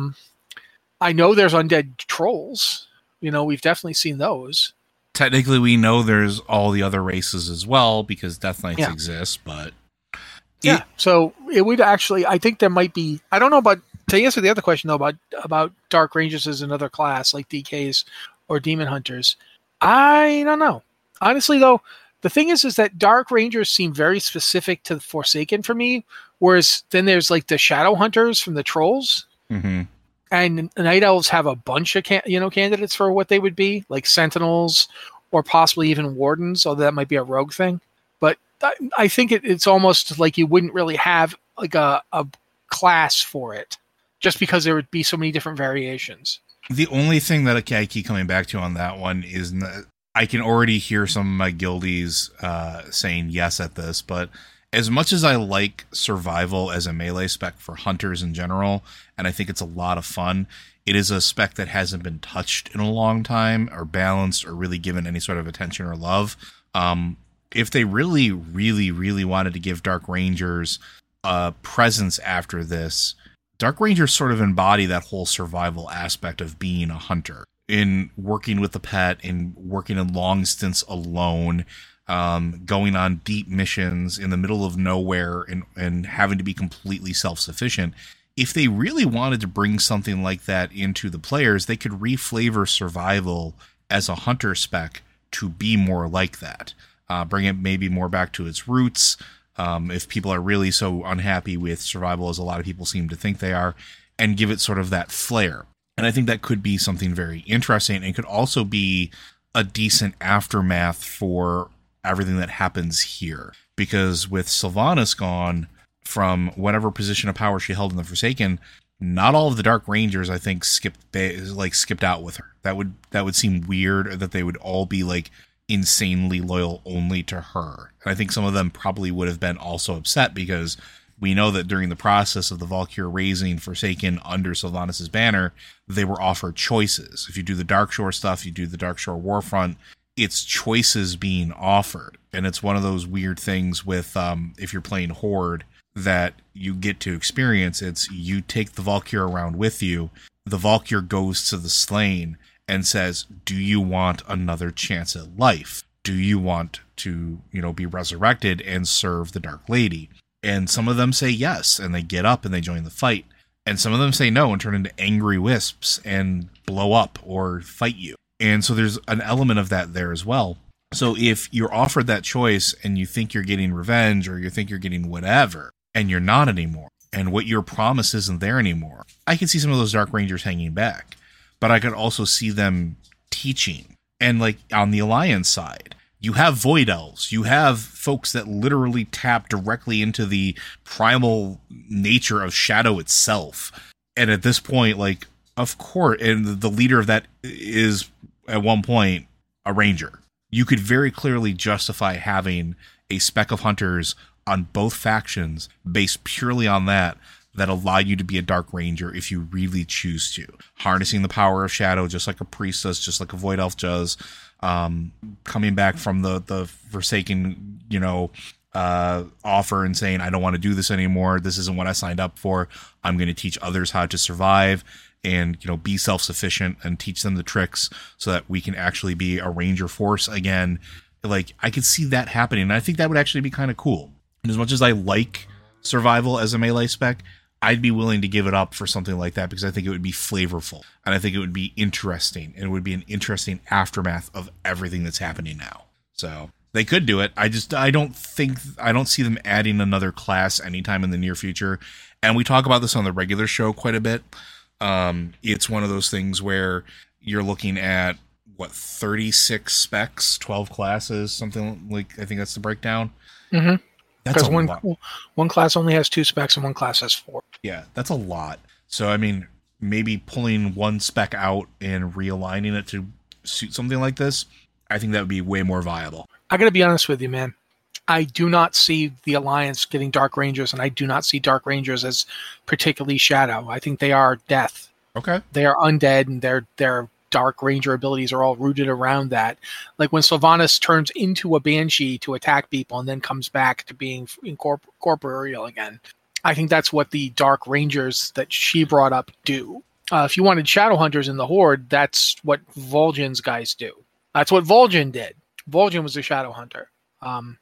I know there's undead trolls. We've definitely seen those. Technically, we know there's all the other races as well because Death Knights exist, but... Yeah, so it would actually... I think there might be... I don't know about... To answer the other question, though, about Dark Rangers as another class, like DKs or Demon Hunters, I don't know. Honestly, though, the thing is that Dark Rangers seem very specific to the Forsaken for me, whereas then there's like the Shadow Hunters from the Trolls. Mm-hmm. And Night Elves have a bunch of candidates for what they would be, like Sentinels or possibly even Wardens, although that might be a rogue thing. But I think it's almost like you wouldn't really have like a class for it, just because there would be so many different variations. The only thing that I keep coming back to on that one is I can already hear some of my guildies saying yes at this, but as much as I like survival as a melee spec for hunters in general, and I think it's a lot of fun, it is a spec that hasn't been touched in a long time or balanced or really given any sort of attention or love. If they really, really, really wanted to give Dark Rangers a presence after this, Dark Rangers sort of embody that whole survival aspect of being a hunter, in working with the pet, in working in long stints alone, going on deep missions in the middle of nowhere and having to be completely self-sufficient. If they really wanted to bring something like that into the players, they could reflavor survival as a hunter spec to be more like that. Bring it maybe more back to its roots. If people are really so unhappy with survival as a lot of people seem to think they are, and give it sort of that flair. And I think that could be something very interesting, and could also be a decent aftermath for everything that happens here. Because with Sylvanas gone, from whatever position of power she held in the Forsaken, not all of the Dark Rangers, I think, skipped out with her. That would seem weird, that they would all be like insanely loyal only to her. And I think some of them probably would have been also upset, because we know that during the process of the Valkyrie raising Forsaken under Sylvanas' banner, they were offered choices. If you do the Darkshore stuff, you do the Darkshore Warfront, it's choices being offered. And it's one of those weird things with, if you're playing Horde, that you get to experience. It's you take the Valkyrie around with you. The Valkyrie goes to the slain and says, do you want another chance at life? Do you want to, be resurrected and serve the Dark Lady? And some of them say yes, and they get up and they join the fight. And some of them say no and turn into angry wisps and blow up or fight you. And so there's an element of that there as well. So if you're offered that choice and you think you're getting revenge, or you think you're getting whatever, and you're not anymore, and what your promise isn't there anymore, I can see some of those Dark Rangers hanging back. But I could also see them teaching. And like on the Alliance side, you have Void Elves. You have folks that literally tap directly into the primal nature of Shadow itself. And at this point, like, of course, and the leader of that is, at one point, a Ranger. You could very clearly justify having a spec of hunters on both factions based purely on that allow you to be a Dark Ranger if you really choose to. Harnessing the power of Shadow just like a priest does, just like a Void Elf does. Coming back from the Forsaken, offer and saying, I don't want to do this anymore. This isn't what I signed up for. I'm going to teach others how to survive and, be self-sufficient and teach them the tricks so that we can actually be a Ranger force again. Like, I could see that happening. And I think that would actually be kind of cool. And as much as I like survival as a melee spec, I'd be willing to give it up for something like that, because I think it would be flavorful and I think it would be interesting, and it would be an interesting aftermath of everything that's happening now. So they could do it. I don't see them adding another class anytime in the near future. And we talk about this on the regular show quite a bit. It's one of those things where you're looking at 36 specs, 12 classes, something like, I think that's the breakdown. Mm-hmm. Because one class only has 2 specs and one class has 4. Yeah, that's a lot. So, I mean, maybe pulling one spec out and realigning it to suit something like this, I think that would be way more viable. I got to be honest with you, man. I do not see the Alliance getting Dark Rangers, and I do not see Dark Rangers as particularly Shadow. I think they are death. Okay. They are undead, and their Dark Ranger abilities are all rooted around that. Like when Sylvanas turns into a Banshee to attack people and then comes back to being corporeal again. I think that's what the Dark Rangers that she brought up do. If you wanted Shadow Hunters in the Horde, that's what Vol'jin's guys do. That's what Vol'jin did. Vol'jin was a Shadow Hunter. I'm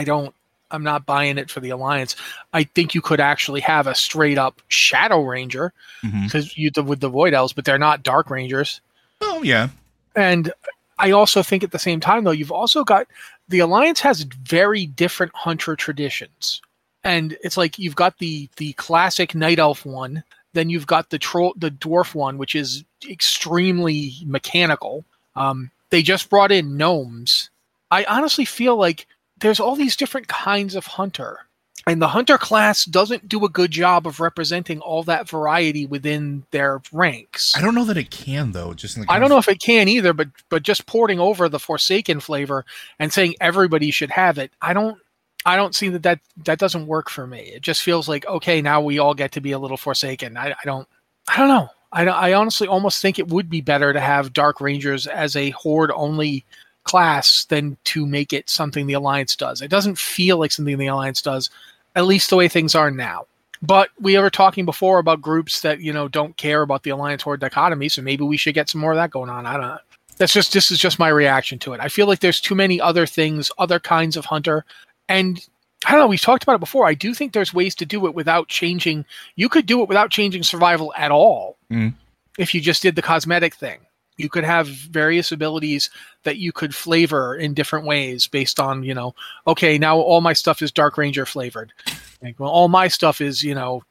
not buying it for the Alliance. I think you could actually have a straight up Shadow Ranger, because with the Void Elves, but they're not Dark Rangers. Oh, yeah. And I also think at the same time, though, you've also got the Alliance has very different hunter traditions. And it's like you've got the classic Night Elf one, then you've got the Dwarf one, which is extremely mechanical. They just brought in gnomes. I honestly feel like there's all these different kinds of hunter. And the hunter class doesn't do a good job of representing all that variety within their ranks. I don't know that it can, though. I don't know if it can either, but just porting over the Forsaken flavor and saying everybody should have it, I don't see that doesn't work for me. It just feels like, okay, now we all get to be a little Forsaken. I don't know. I honestly almost think it would be better to have Dark Rangers as a Horde only class than to make it something the Alliance does. It doesn't feel like something the Alliance does, at least the way things are now. But we were talking before about groups that, don't care about the Alliance Horde dichotomy, so maybe we should get some more of that going on. I don't know. This is just my reaction to it. I feel like there's too many other things, other kinds of hunter. And I don't know, we've talked about it before. I do think there's ways to do it without changing. You could do it without changing survival at all. If you just did the cosmetic thing. You could have various abilities that you could flavor in different ways based on, okay, now all my stuff is Dark Ranger flavored. Like, well, all my stuff is, Horde,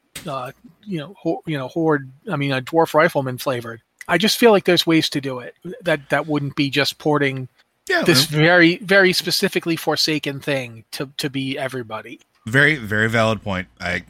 Dwarf Rifleman flavored. I just feel like there's ways to do it that wouldn't be just porting this very, very specifically Forsaken thing to be everybody. Very, very valid point. I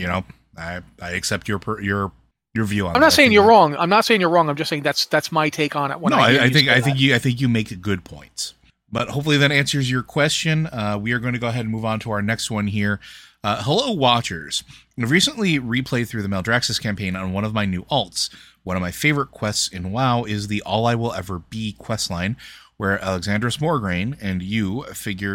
accept your view on. I'm not saying you're wrong. I'm not saying you're wrong. I'm just saying that's my take on it. I think you make good points. But hopefully that answers your question. We are going to go ahead and move on to our next one here. Hello, Watchers. I've recently replayed through the Maldraxxus campaign on one of my new alts. One of my favorite quests in WoW is the All I Will Ever Be questline, where Alexandros Morgraine and you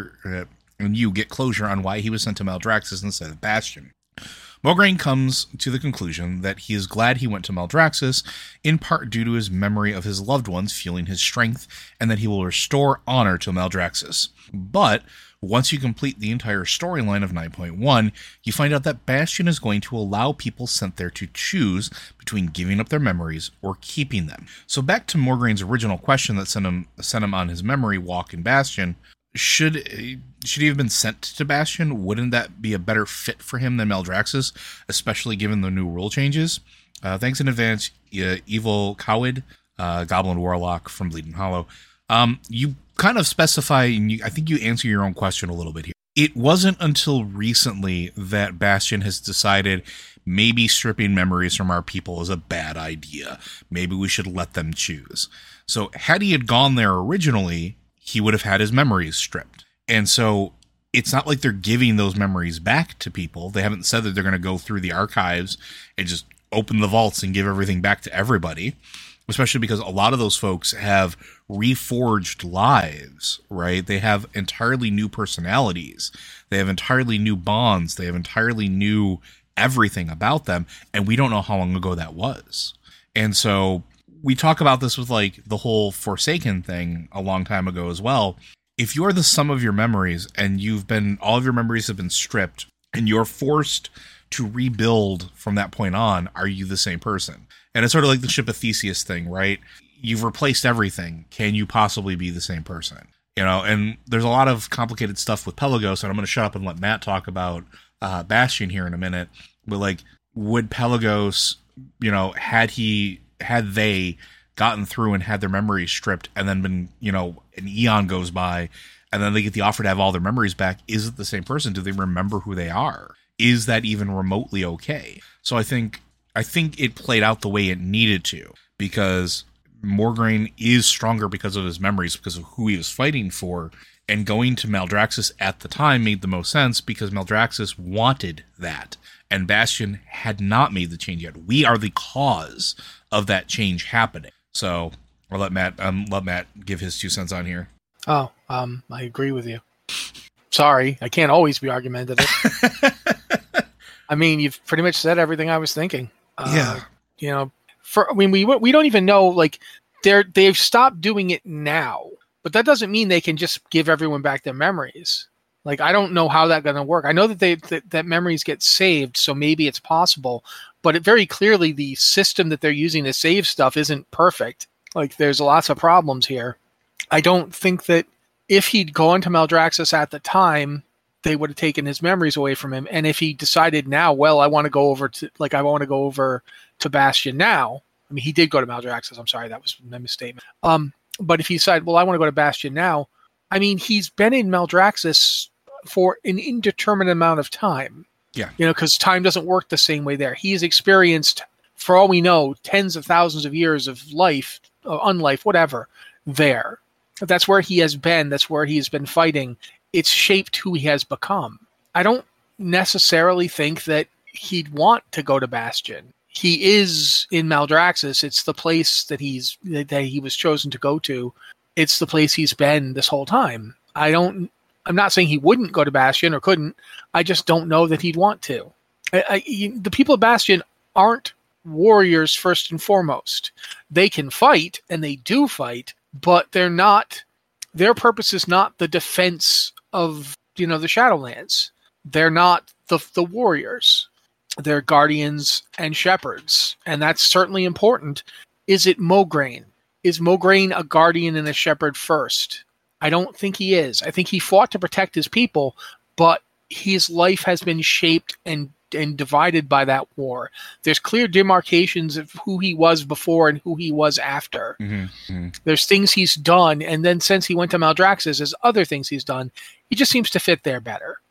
get closure on why he was sent to Maldraxxus instead of Bastion. Morgraine comes to the conclusion that he is glad he went to Maldraxxus, in part due to his memory of his loved ones fueling his strength, and that he will restore honor to Maldraxxus. But once you complete the entire storyline of 9.1, you find out that Bastion is going to allow people sent there to choose between giving up their memories or keeping them. So back to Morgraine's original question that sent him on his memory walk in Bastion. Should he have been sent to Bastion? Wouldn't that be a better fit for him than Maldraxxus, especially given the new rule changes? Thanks in advance, Evil Cowid, Goblin Warlock from Bleeding Hollow. You kind of specify, and I think you answer your own question a little bit here. It wasn't until recently that Bastion has decided maybe stripping memories from our people is a bad idea. Maybe we should let them choose. So had he had gone there originally, he would have had his memories stripped. And so it's not like they're giving those memories back to people. They haven't said that they're going to go through the archives and just open the vaults and give everything back to everybody, especially because a lot of those folks have reforged lives, right? They have entirely new personalities. They have entirely new bonds. They have entirely new everything about them. And we don't know how long ago that was. And so we talk about this with like the whole Forsaken thing a long time ago as well. If you're the sum of your memories and all of your memories have been stripped and you're forced to rebuild from that point on, are you the same person? And it's sort of like the Ship of Theseus thing, right? You've replaced everything. Can you possibly be the same person? And there's a lot of complicated stuff with Pelagos, and I'm going to shut up and let Matt talk about Bastion here in a minute. But like, would Pelagos, had they gotten through and had their memories stripped and then been, an eon goes by and then they get the offer to have all their memories back, is it the same person? Do they remember who they are? Is that even remotely okay? So I think it played out the way it needed to, because Morgraine is stronger because of his memories, because of who he was fighting for, and going to Maldraxxus at the time made the most sense because Maldraxxus wanted that, and Bastion had not made the change yet. We are the cause of that change happening. So I'll let Matt give his 2 cents on here. I agree with you. Sorry, I can't always be argumentative. I mean, you've pretty much said everything I was thinking. Yeah. We don't even know, like, they've stopped doing it now, but that doesn't mean they can just give everyone back their memories. Like, I don't know how that's going to work. I know that that memories get saved, so maybe it's possible, but very clearly the system that they're using to save stuff isn't perfect. Like, there's lots of problems here. I don't think that if he'd gone to Maldraxxus at the time, they would have taken his memories away from him. And if he decided now, well, I want to go over to Bastion now. I mean, he did go to Maldraxxus. I'm sorry, that was a misstatement. But if he decided, well, I want to go to Bastion now, I mean, he's been in Maldraxxus for an indeterminate amount of time. Yeah. Because time doesn't work the same way there. He's experienced, for all we know, tens of thousands of years of life, unlife, whatever, there. That's where he has been. That's where he has been fighting. It's shaped who he has become. I don't necessarily think that he'd want to go to Bastion. He is in Maldraxxus. It's the place that he was chosen to go to. It's the place he's been this whole time. I'm not saying he wouldn't go to Bastion or couldn't. I just don't know that he'd want to. The people of Bastion aren't warriors first and foremost. They can fight, and they do fight, but they're not. Their purpose is not the defense of the Shadowlands. They're not the warriors. They're guardians and shepherds, and that's certainly important. Is it Morgraine? Is Morgraine a guardian and a shepherd first? I don't think he is. I think he fought to protect his people, but his life has been shaped and divided by that war. There's clear demarcations of who he was before and who he was after. Mm-hmm. There's things he's done, and then since he went to Maldraxxus, there's other things he's done. He just seems to fit there better.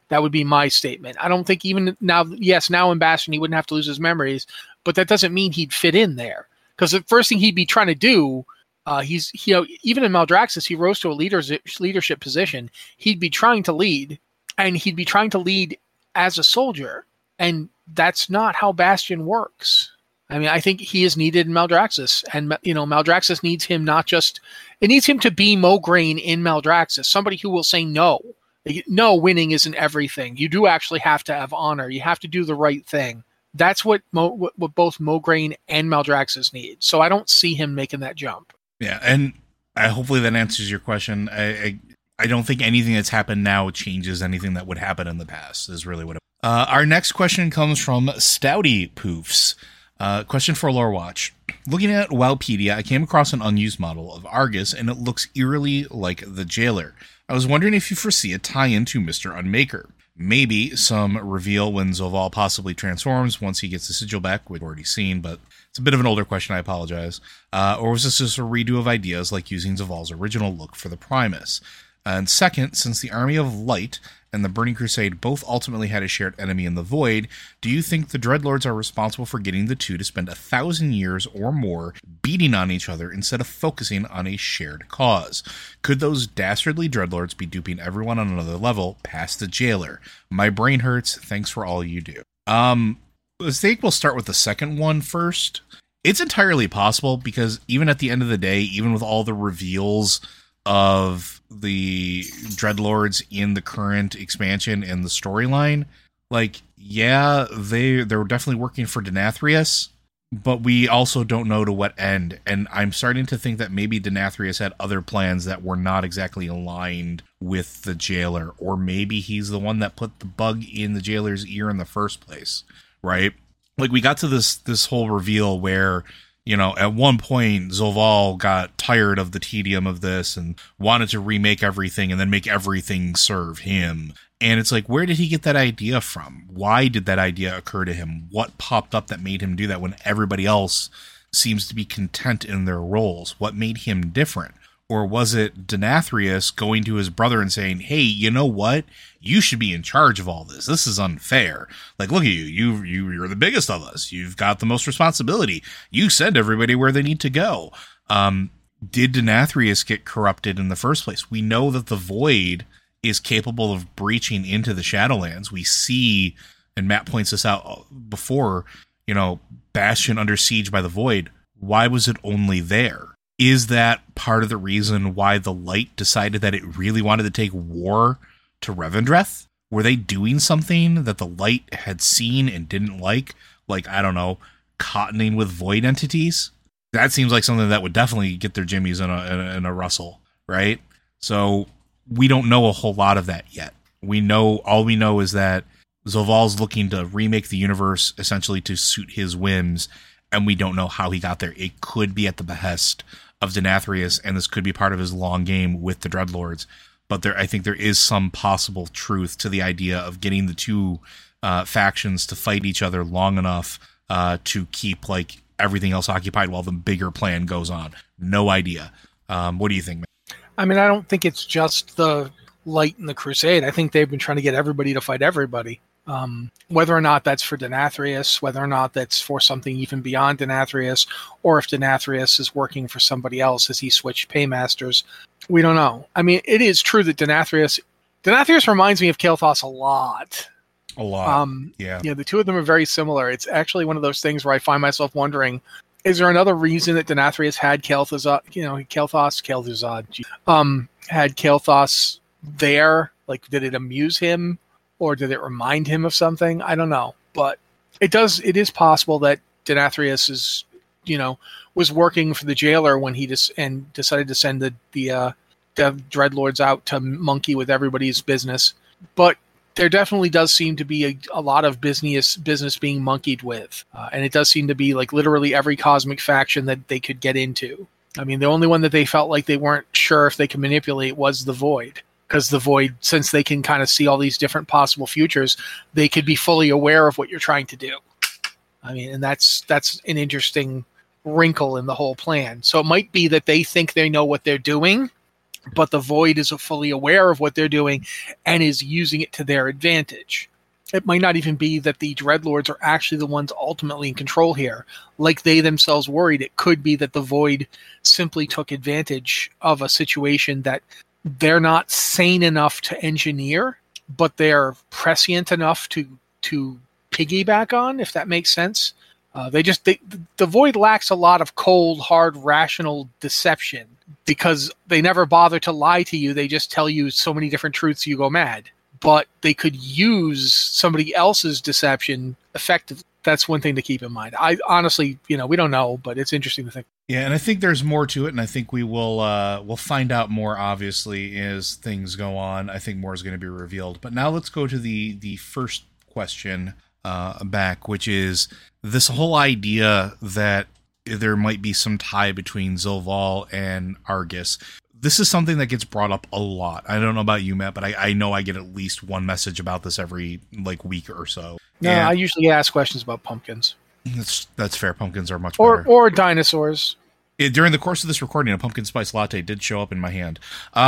That would be my statement. I don't think even now, yes, now in Bastion, he wouldn't have to lose his memories, but that doesn't mean he'd fit in there. Because the first thing he'd be trying to do, even in Maldraxxus, he rose to a leadership position. He'd be trying to lead, and he'd be trying to lead as a soldier. And that's not how Bastion works. I mean, I think he is needed in Maldraxxus, and Maldraxxus needs him it needs him to be Mograine in Maldraxxus, somebody who will say no. No, winning isn't everything. You do actually have to have honor. You have to do the right thing. That's what both Mograine and Maldraxxus need. So I don't see him making that jump. Yeah, and hopefully that answers your question. I don't think anything that's happened now changes anything that would happen in the past, is really what our next question comes from Stouty Poofs. Question for Lore Watch. Looking at Wowpedia, I came across an unused model of Argus, and it looks eerily like the Jailer. I was wondering if you foresee a tie-in to Mr. Unmaker. Maybe some reveal when Zovaal possibly transforms once he gets the sigil back, which we've already seen, but it's a bit of an older question, I apologize. Or was this just a redo of ideas like using Zovaal's original look for the Primus? And second, since the Army of Light and the Burning Crusade both ultimately had a shared enemy in the Void, do you think the Dreadlords are responsible for getting the two to spend 1,000 years or more beating on each other instead of focusing on a shared cause? Could those dastardly Dreadlords be duping everyone on another level past the Jailer? My brain hurts. Thanks for all you do. I think we'll start with the second one first. It's entirely possible, because even at the end of the day, even with all the reveals of the Dreadlords in the current expansion and the storyline, like, yeah, they're definitely working for Denathrius, but we also don't know to what end. And I'm starting to think that maybe Denathrius had other plans that were not exactly aligned with the Jailer, or maybe he's the one that put the bug in the Jailer's ear in the first place, right? Like, we got to this whole reveal where, at one point, Zovaal got tired of the tedium of this and wanted to remake everything and then make everything serve him. And it's like, where did he get that idea from? Why did that idea occur to him? What popped up that made him do that when everybody else seems to be content in their roles? What made him different? Or was it Denathrius going to his brother and saying, hey, you know what? You should be in charge of all this. This is unfair. Like, look at you. You're the biggest of us. You've got the most responsibility. You send everybody where they need to go. Did Denathrius get corrupted in the first place? We know that the Void is capable of breaching into the Shadowlands. We see, and Matt points this out before, Bastion under siege by the Void. Why was it only there? Is that part of the reason why the Light decided that it really wanted to take war to Revendreth? Were they doing something that the Light had seen and didn't like? Like, I don't know, cottoning with Void entities? That seems like something that would definitely get their jimmies in a rustle, right? So we don't know a whole lot of that yet. All we know is that Zovaal's looking to remake the universe essentially to suit his whims, and we don't know how he got there. It could be at the behest of Denathrius, and this could be part of his long game with the Dreadlords. But I think there is some possible truth to the idea of getting the two factions to fight each other long enough to keep like everything else occupied while the bigger plan goes on. No idea. What do you think, man? I mean, I don't think it's just the Light and the Crusade. I think they've been trying to get everybody to fight everybody. Whether or not that's for Denathrius, whether or not that's for something even beyond Denathrius, or if Denathrius is working for somebody else as he switched paymasters, we don't know. I mean, it is true that Denathrius reminds me of Kael'thas a lot. A lot. Yeah, the two of them are very similar. It's actually one of those things where I find myself wondering, is there another reason that Denathrius had Kael'thas, had Kael'thas there? Like, did it amuse him? Or did it remind him of something? I don't know. But it is possible that Denathrius is, was working for the Jailer when he decided to send the Dreadlords out to monkey with everybody's business. But there definitely does seem to be a lot of business being monkeyed with. And it does seem to be like literally every cosmic faction that they could get into. I mean, the only one that they felt like they weren't sure if they could manipulate was the Void. Because the Void, since they can kind of see all these different possible futures, they could be fully aware of what you're trying to do. I mean, and that's an interesting wrinkle in the whole plan. So it might be that they think they know what they're doing, but the Void is fully aware of what they're doing and is using it to their advantage. It might not even be that the Dreadlords are actually the ones ultimately in control here. Like they themselves worried, it could be that the Void simply took advantage of a situation that they're not sane enough to engineer, but they're prescient enough to piggyback on, if that makes sense. The Void lacks a lot of cold, hard, rational deception because they never bother to lie to you. They just tell you so many different truths you go mad. But they could use somebody else's deception effectively. That's one thing to keep in mind. I honestly, we don't know, but it's interesting to think. Yeah, and I think there's more to it, and I think we will we'll find out more, obviously, as things go on. I think more is going to be revealed. But now let's go to the first question back, which is this whole idea that there might be some tie between Zilval and Argus. This is something that gets brought up a lot. I don't know about you, Matt, but I know I get at least one message about this every week or so. No, I usually ask questions about pumpkins. That's fair. Pumpkins are much better. Or dinosaurs. During the course of this recording, a pumpkin spice latte did show up in my hand.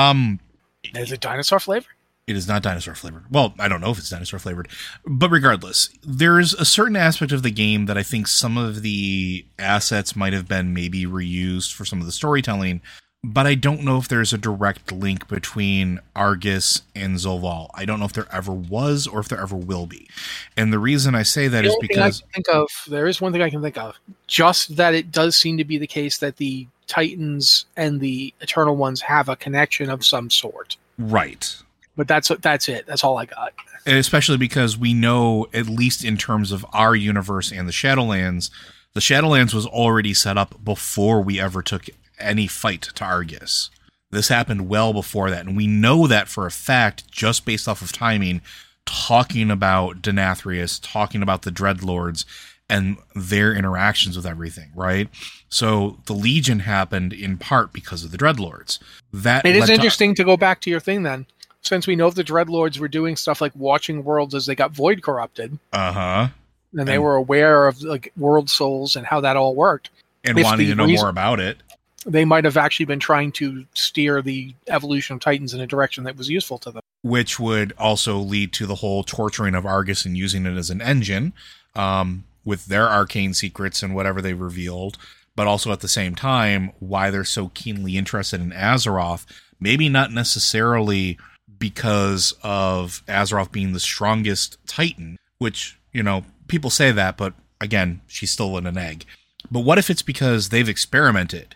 Is it dinosaur flavored? It is not dinosaur flavored. Well, I don't know if it's dinosaur flavored. But regardless, there's a certain aspect of the game that I think some of the assets might have been maybe reused for some of the storytelling. But I don't know if there's a direct link between Argus and Zilval. I don't know if there ever was or if there ever will be. And the reason I say that is because there is one thing I can think of. Just that it does seem to be the case that the Titans and the Eternal Ones have a connection of some sort. Right. But that's it. That's all I got. And especially because we know, at least in terms of our universe and the Shadowlands was already set up before we ever took any fight to Argus. This happened well before that, and we know that for a fact just based off of timing, talking about Denathrius, talking about the Dreadlords and their interactions with everything, right? So the Legion happened in part because of the Dreadlords. It is interesting to go back to your thing then, since we know the Dreadlords were doing stuff like watching worlds as they got void corrupted. And they were aware of world souls and how that all worked. And wanting to know more about it. They might have actually been trying to steer the evolution of Titans in a direction that was useful to them. Which would also lead to the whole torturing of Argus and using it as an engine with their arcane secrets and whatever they revealed. But also at the same time, why they're so keenly interested in Azeroth. Maybe not necessarily because of Azeroth being the strongest Titan, which, people say that, but again, she's still in an egg. But what if it's because they've experimented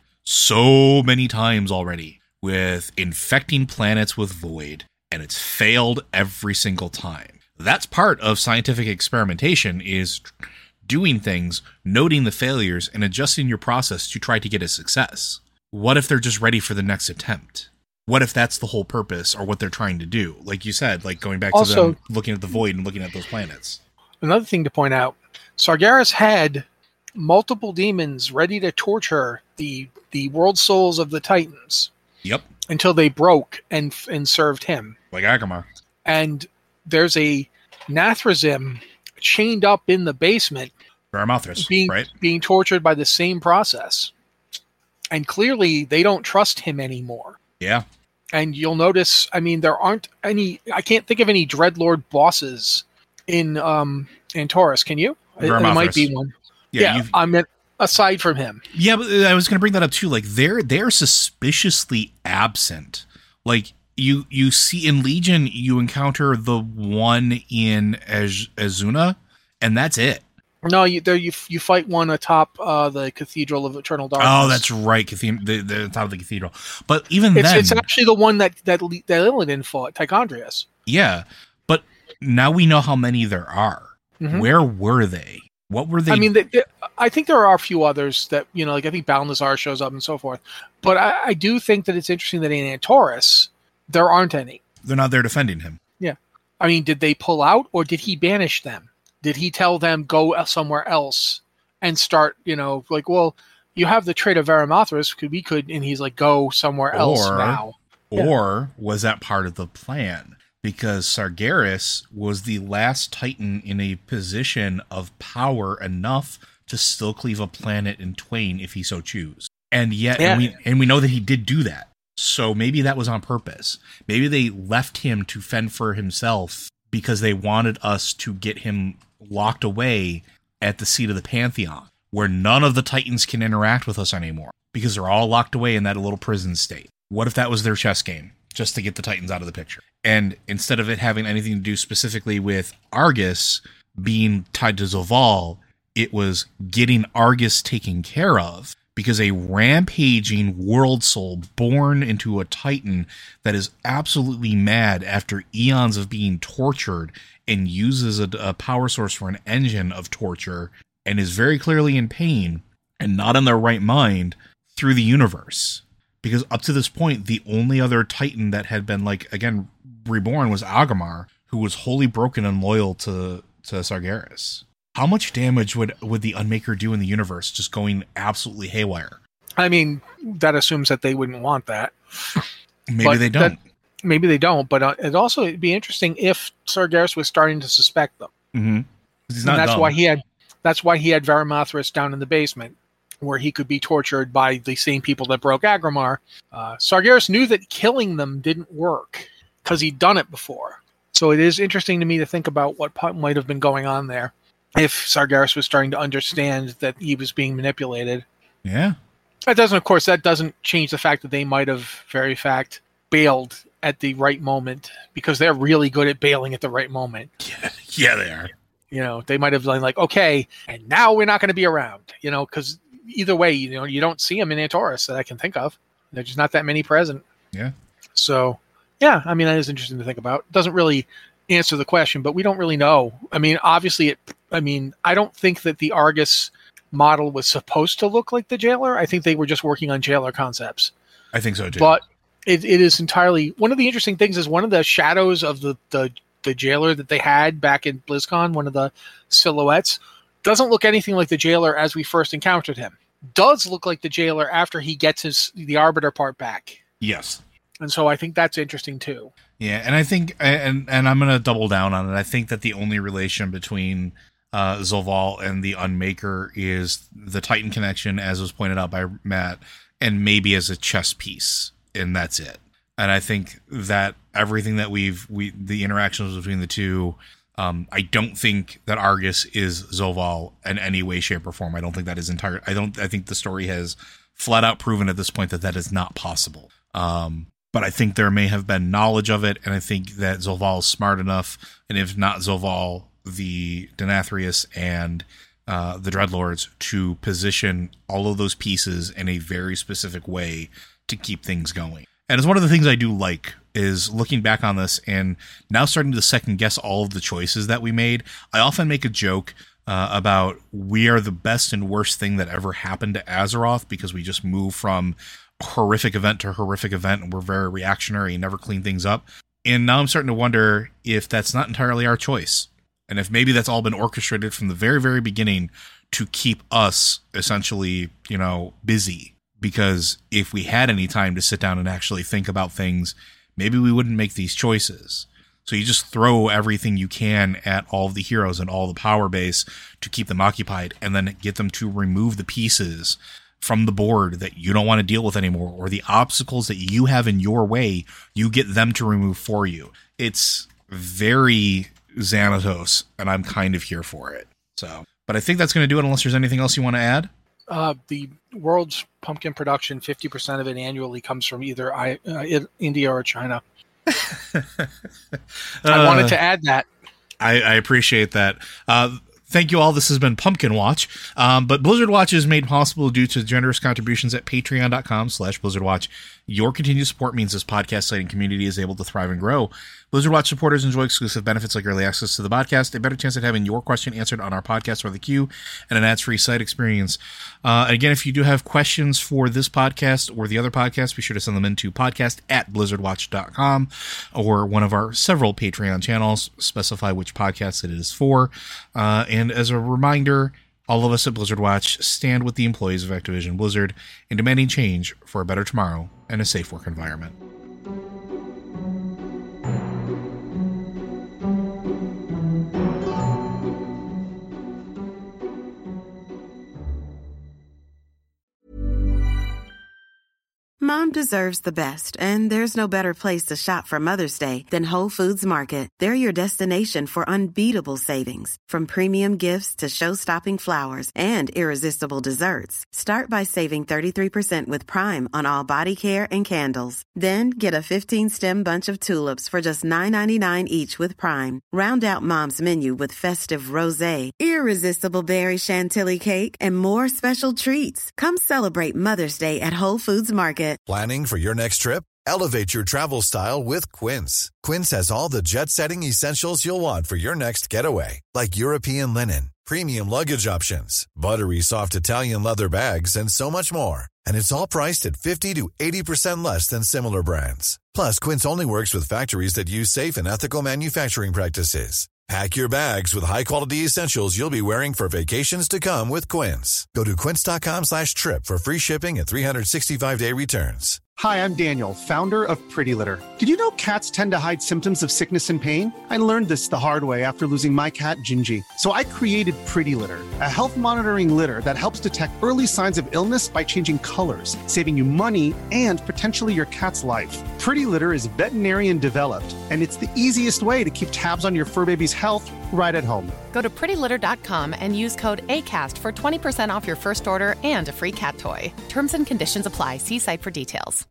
so many times already with infecting planets with void, and it's failed every single time? That's part of scientific experimentation, is doing things, noting the failures, and adjusting your process to try to get a success. What if they're just ready for the next attempt? What if that's the whole purpose, or what they're trying to do? Like you said, going back to them looking at the void and looking at those planets. Another thing to point out, Sargeras had multiple demons ready to torture the world souls of the Titans. Yep. Until they broke and served him. Like Agamar. And there's a Nathrazim chained up in the basement. Vermothras, right? Being tortured by the same process. And clearly they don't trust him anymore. Yeah. And you'll notice, there aren't any, I can't think of any Dreadlord bosses in Taurus. Can you? There might be one. Yeah, I meant aside from him. Yeah, but I was going to bring that up too. They're suspiciously absent. You see in Legion, you encounter the one in Azuna, and that's it. No, you fight one atop the Cathedral of Eternal Darkness. Oh, that's right, the top of the cathedral. But even then, it's actually the one that Illidan fought, Tichondrius. Yeah, but now we know how many there are. Mm-hmm. Where were they? What were they? I think there are a few others that, I think Balnazar shows up and so forth. But I do think that it's interesting that in Antorus, there aren't any. They're not there defending him. Yeah. Did they pull out, or did he banish them? Did he tell them go somewhere else and start, well, you have the trait of Vermothras, and he's like, go somewhere else now. Or was that part of the plan? Because Sargeras was the last Titan in a position of power enough to still cleave a planet in twain if he so choose. And yet, and we know that he did do that. So maybe that was on purpose. Maybe they left him to fend for himself because they wanted us to get him locked away at the seat of the Pantheon, where none of the Titans can interact with us anymore because they're all locked away in that little prison state. What if that was their chess game, just to get the Titans out of the picture? And instead of it having anything to do specifically with Argus being tied to Zovaal, it was getting Argus taken care of, because a rampaging world soul born into a Titan that is absolutely mad after eons of being tortured and uses a power source for an engine of torture and is very clearly in pain and not in their right mind through the universe. Because up to this point, the only other Titan that had been, like, again, reborn was Agamar, who was wholly broken and loyal to Sargeras. How much damage would the Unmaker do in the universe just going absolutely haywire? I mean, that assumes that they wouldn't want that. Maybe they don't. Maybe they don't, but it'd be interesting if Sargeras was starting to suspect them. Mm-hmm. He's not and dumb. That's why he had Varimathras down in the basement, where he could be tortured by the same people that broke Agamar. Sargeras knew that killing them didn't work because he'd done it before. So it is interesting to me to think about what might have been going on there if Sargeras was starting to understand that he was being manipulated. Yeah. That doesn't change the fact that they might have, very fact, bailed at the right moment, because they're really good at bailing at the right moment. Yeah, they are. You know, they might have been like, okay, and now we're not going to be around, you know, because either way, you know, you don't see them in Antorus that I can think of. There's just not that many present. Yeah. So, yeah, I mean, that is interesting to think about. It doesn't really answer the question, but we don't really know. I mean, obviously, I don't think that the Argus model was supposed to look like the Jailer. I think they were just working on Jailer concepts. I think so, too. But it is entirely... One of the interesting things is one of the shadows of the Jailer that they had back in BlizzCon, one of the silhouettes, doesn't look anything like the Jailer as we first encountered him. Does look like the Jailer after he gets the Arbiter part back. Yes. And so I think that's interesting, too. Yeah, and I think, and I'm going to double down on it, I think that the only relation between Zovaal and the Unmaker is the Titan connection, as was pointed out by Matt, and maybe as a chess piece, and that's it. And I think that everything that the interactions between the two, I don't think that Argus is Zovaal in any way, shape, or form. I don't think that is I think the story has flat out proven at this point that is not possible. But I think there may have been knowledge of it, and I think that Zovaal is smart enough, and if not Zovaal, the Denathrius and the Dreadlords, to position all of those pieces in a very specific way to keep things going. And it's one of the things I do like, is looking back on this and now starting to second guess all of the choices that we made. I often make a joke about we are the best and worst thing that ever happened to Azeroth, because we just move from horrific event to horrific event, and we're very reactionary and never clean things up. And now I'm starting to wonder if that's not entirely our choice, and if maybe that's all been orchestrated from the very, very beginning to keep us essentially, you know, busy. Because if we had any time to sit down and actually think about things, maybe we wouldn't make these choices. So you just throw everything you can at all of the heroes and all the power base to keep them occupied, and then get them to remove the pieces from the board that you don't want to deal with anymore, or the obstacles that you have in your way, you get them to remove for you. It's very Xanatos, and I'm kind of here for it. So, but I think that's going to do it, unless there's anything else you want to add. The world's pumpkin production, 50% of it annually comes from either India or China. I wanted to add that. I appreciate that. Thank you all. This has been Pumpkin Watch. But Blizzard Watch is made possible due to generous contributions at patreon.com/Blizzard Watch. Your continued support means this podcast site and community is able to thrive and grow. Blizzard Watch supporters enjoy exclusive benefits like early access to the podcast, a better chance at having your question answered on our podcast or the queue, and an ads-free site experience. Again, if you do have questions for this podcast or the other podcast, be sure to send them into podcast@blizzardwatch.com, or one of our several Patreon channels. Specify which podcast it is for. And as a reminder, all of us at Blizzard Watch stand with the employees of Activision Blizzard in demanding change for a better tomorrow and a safe work environment. Mom deserves the best, and there's no better place to shop for Mother's Day than Whole Foods Market. They're your destination for unbeatable savings, from premium gifts to show-stopping flowers and irresistible desserts. Start by saving 33% with Prime on all body care and candles. Then get a 15-stem bunch of tulips for just $9.99 each with Prime. Round out Mom's menu with festive rosé, irresistible berry chantilly cake, and more special treats. Come celebrate Mother's Day at Whole Foods Market. Planning for your next trip? Elevate your travel style with Quince. Quince has all the jet-setting essentials you'll want for your next getaway, like European linen, premium luggage options, buttery soft Italian leather bags, and so much more. And it's all priced at 50 to 80% less than similar brands. Plus, Quince only works with factories that use safe and ethical manufacturing practices. Pack your bags with high-quality essentials you'll be wearing for vacations to come with Quince. Go to quince.com/trip for free shipping and 365-day returns. Hi, I'm Daniel, founder of Pretty Litter. Did you know cats tend to hide symptoms of sickness and pain? I learned this the hard way after losing my cat, Gingy. So I created Pretty Litter, a health monitoring litter that helps detect early signs of illness by changing colors, saving you money and potentially your cat's life. Pretty Litter is veterinarian developed, and it's the easiest way to keep tabs on your fur baby's health right at home. Go to prettylitter.com and use code ACAST for 20% off your first order and a free cat toy. Terms and conditions apply. See site for details.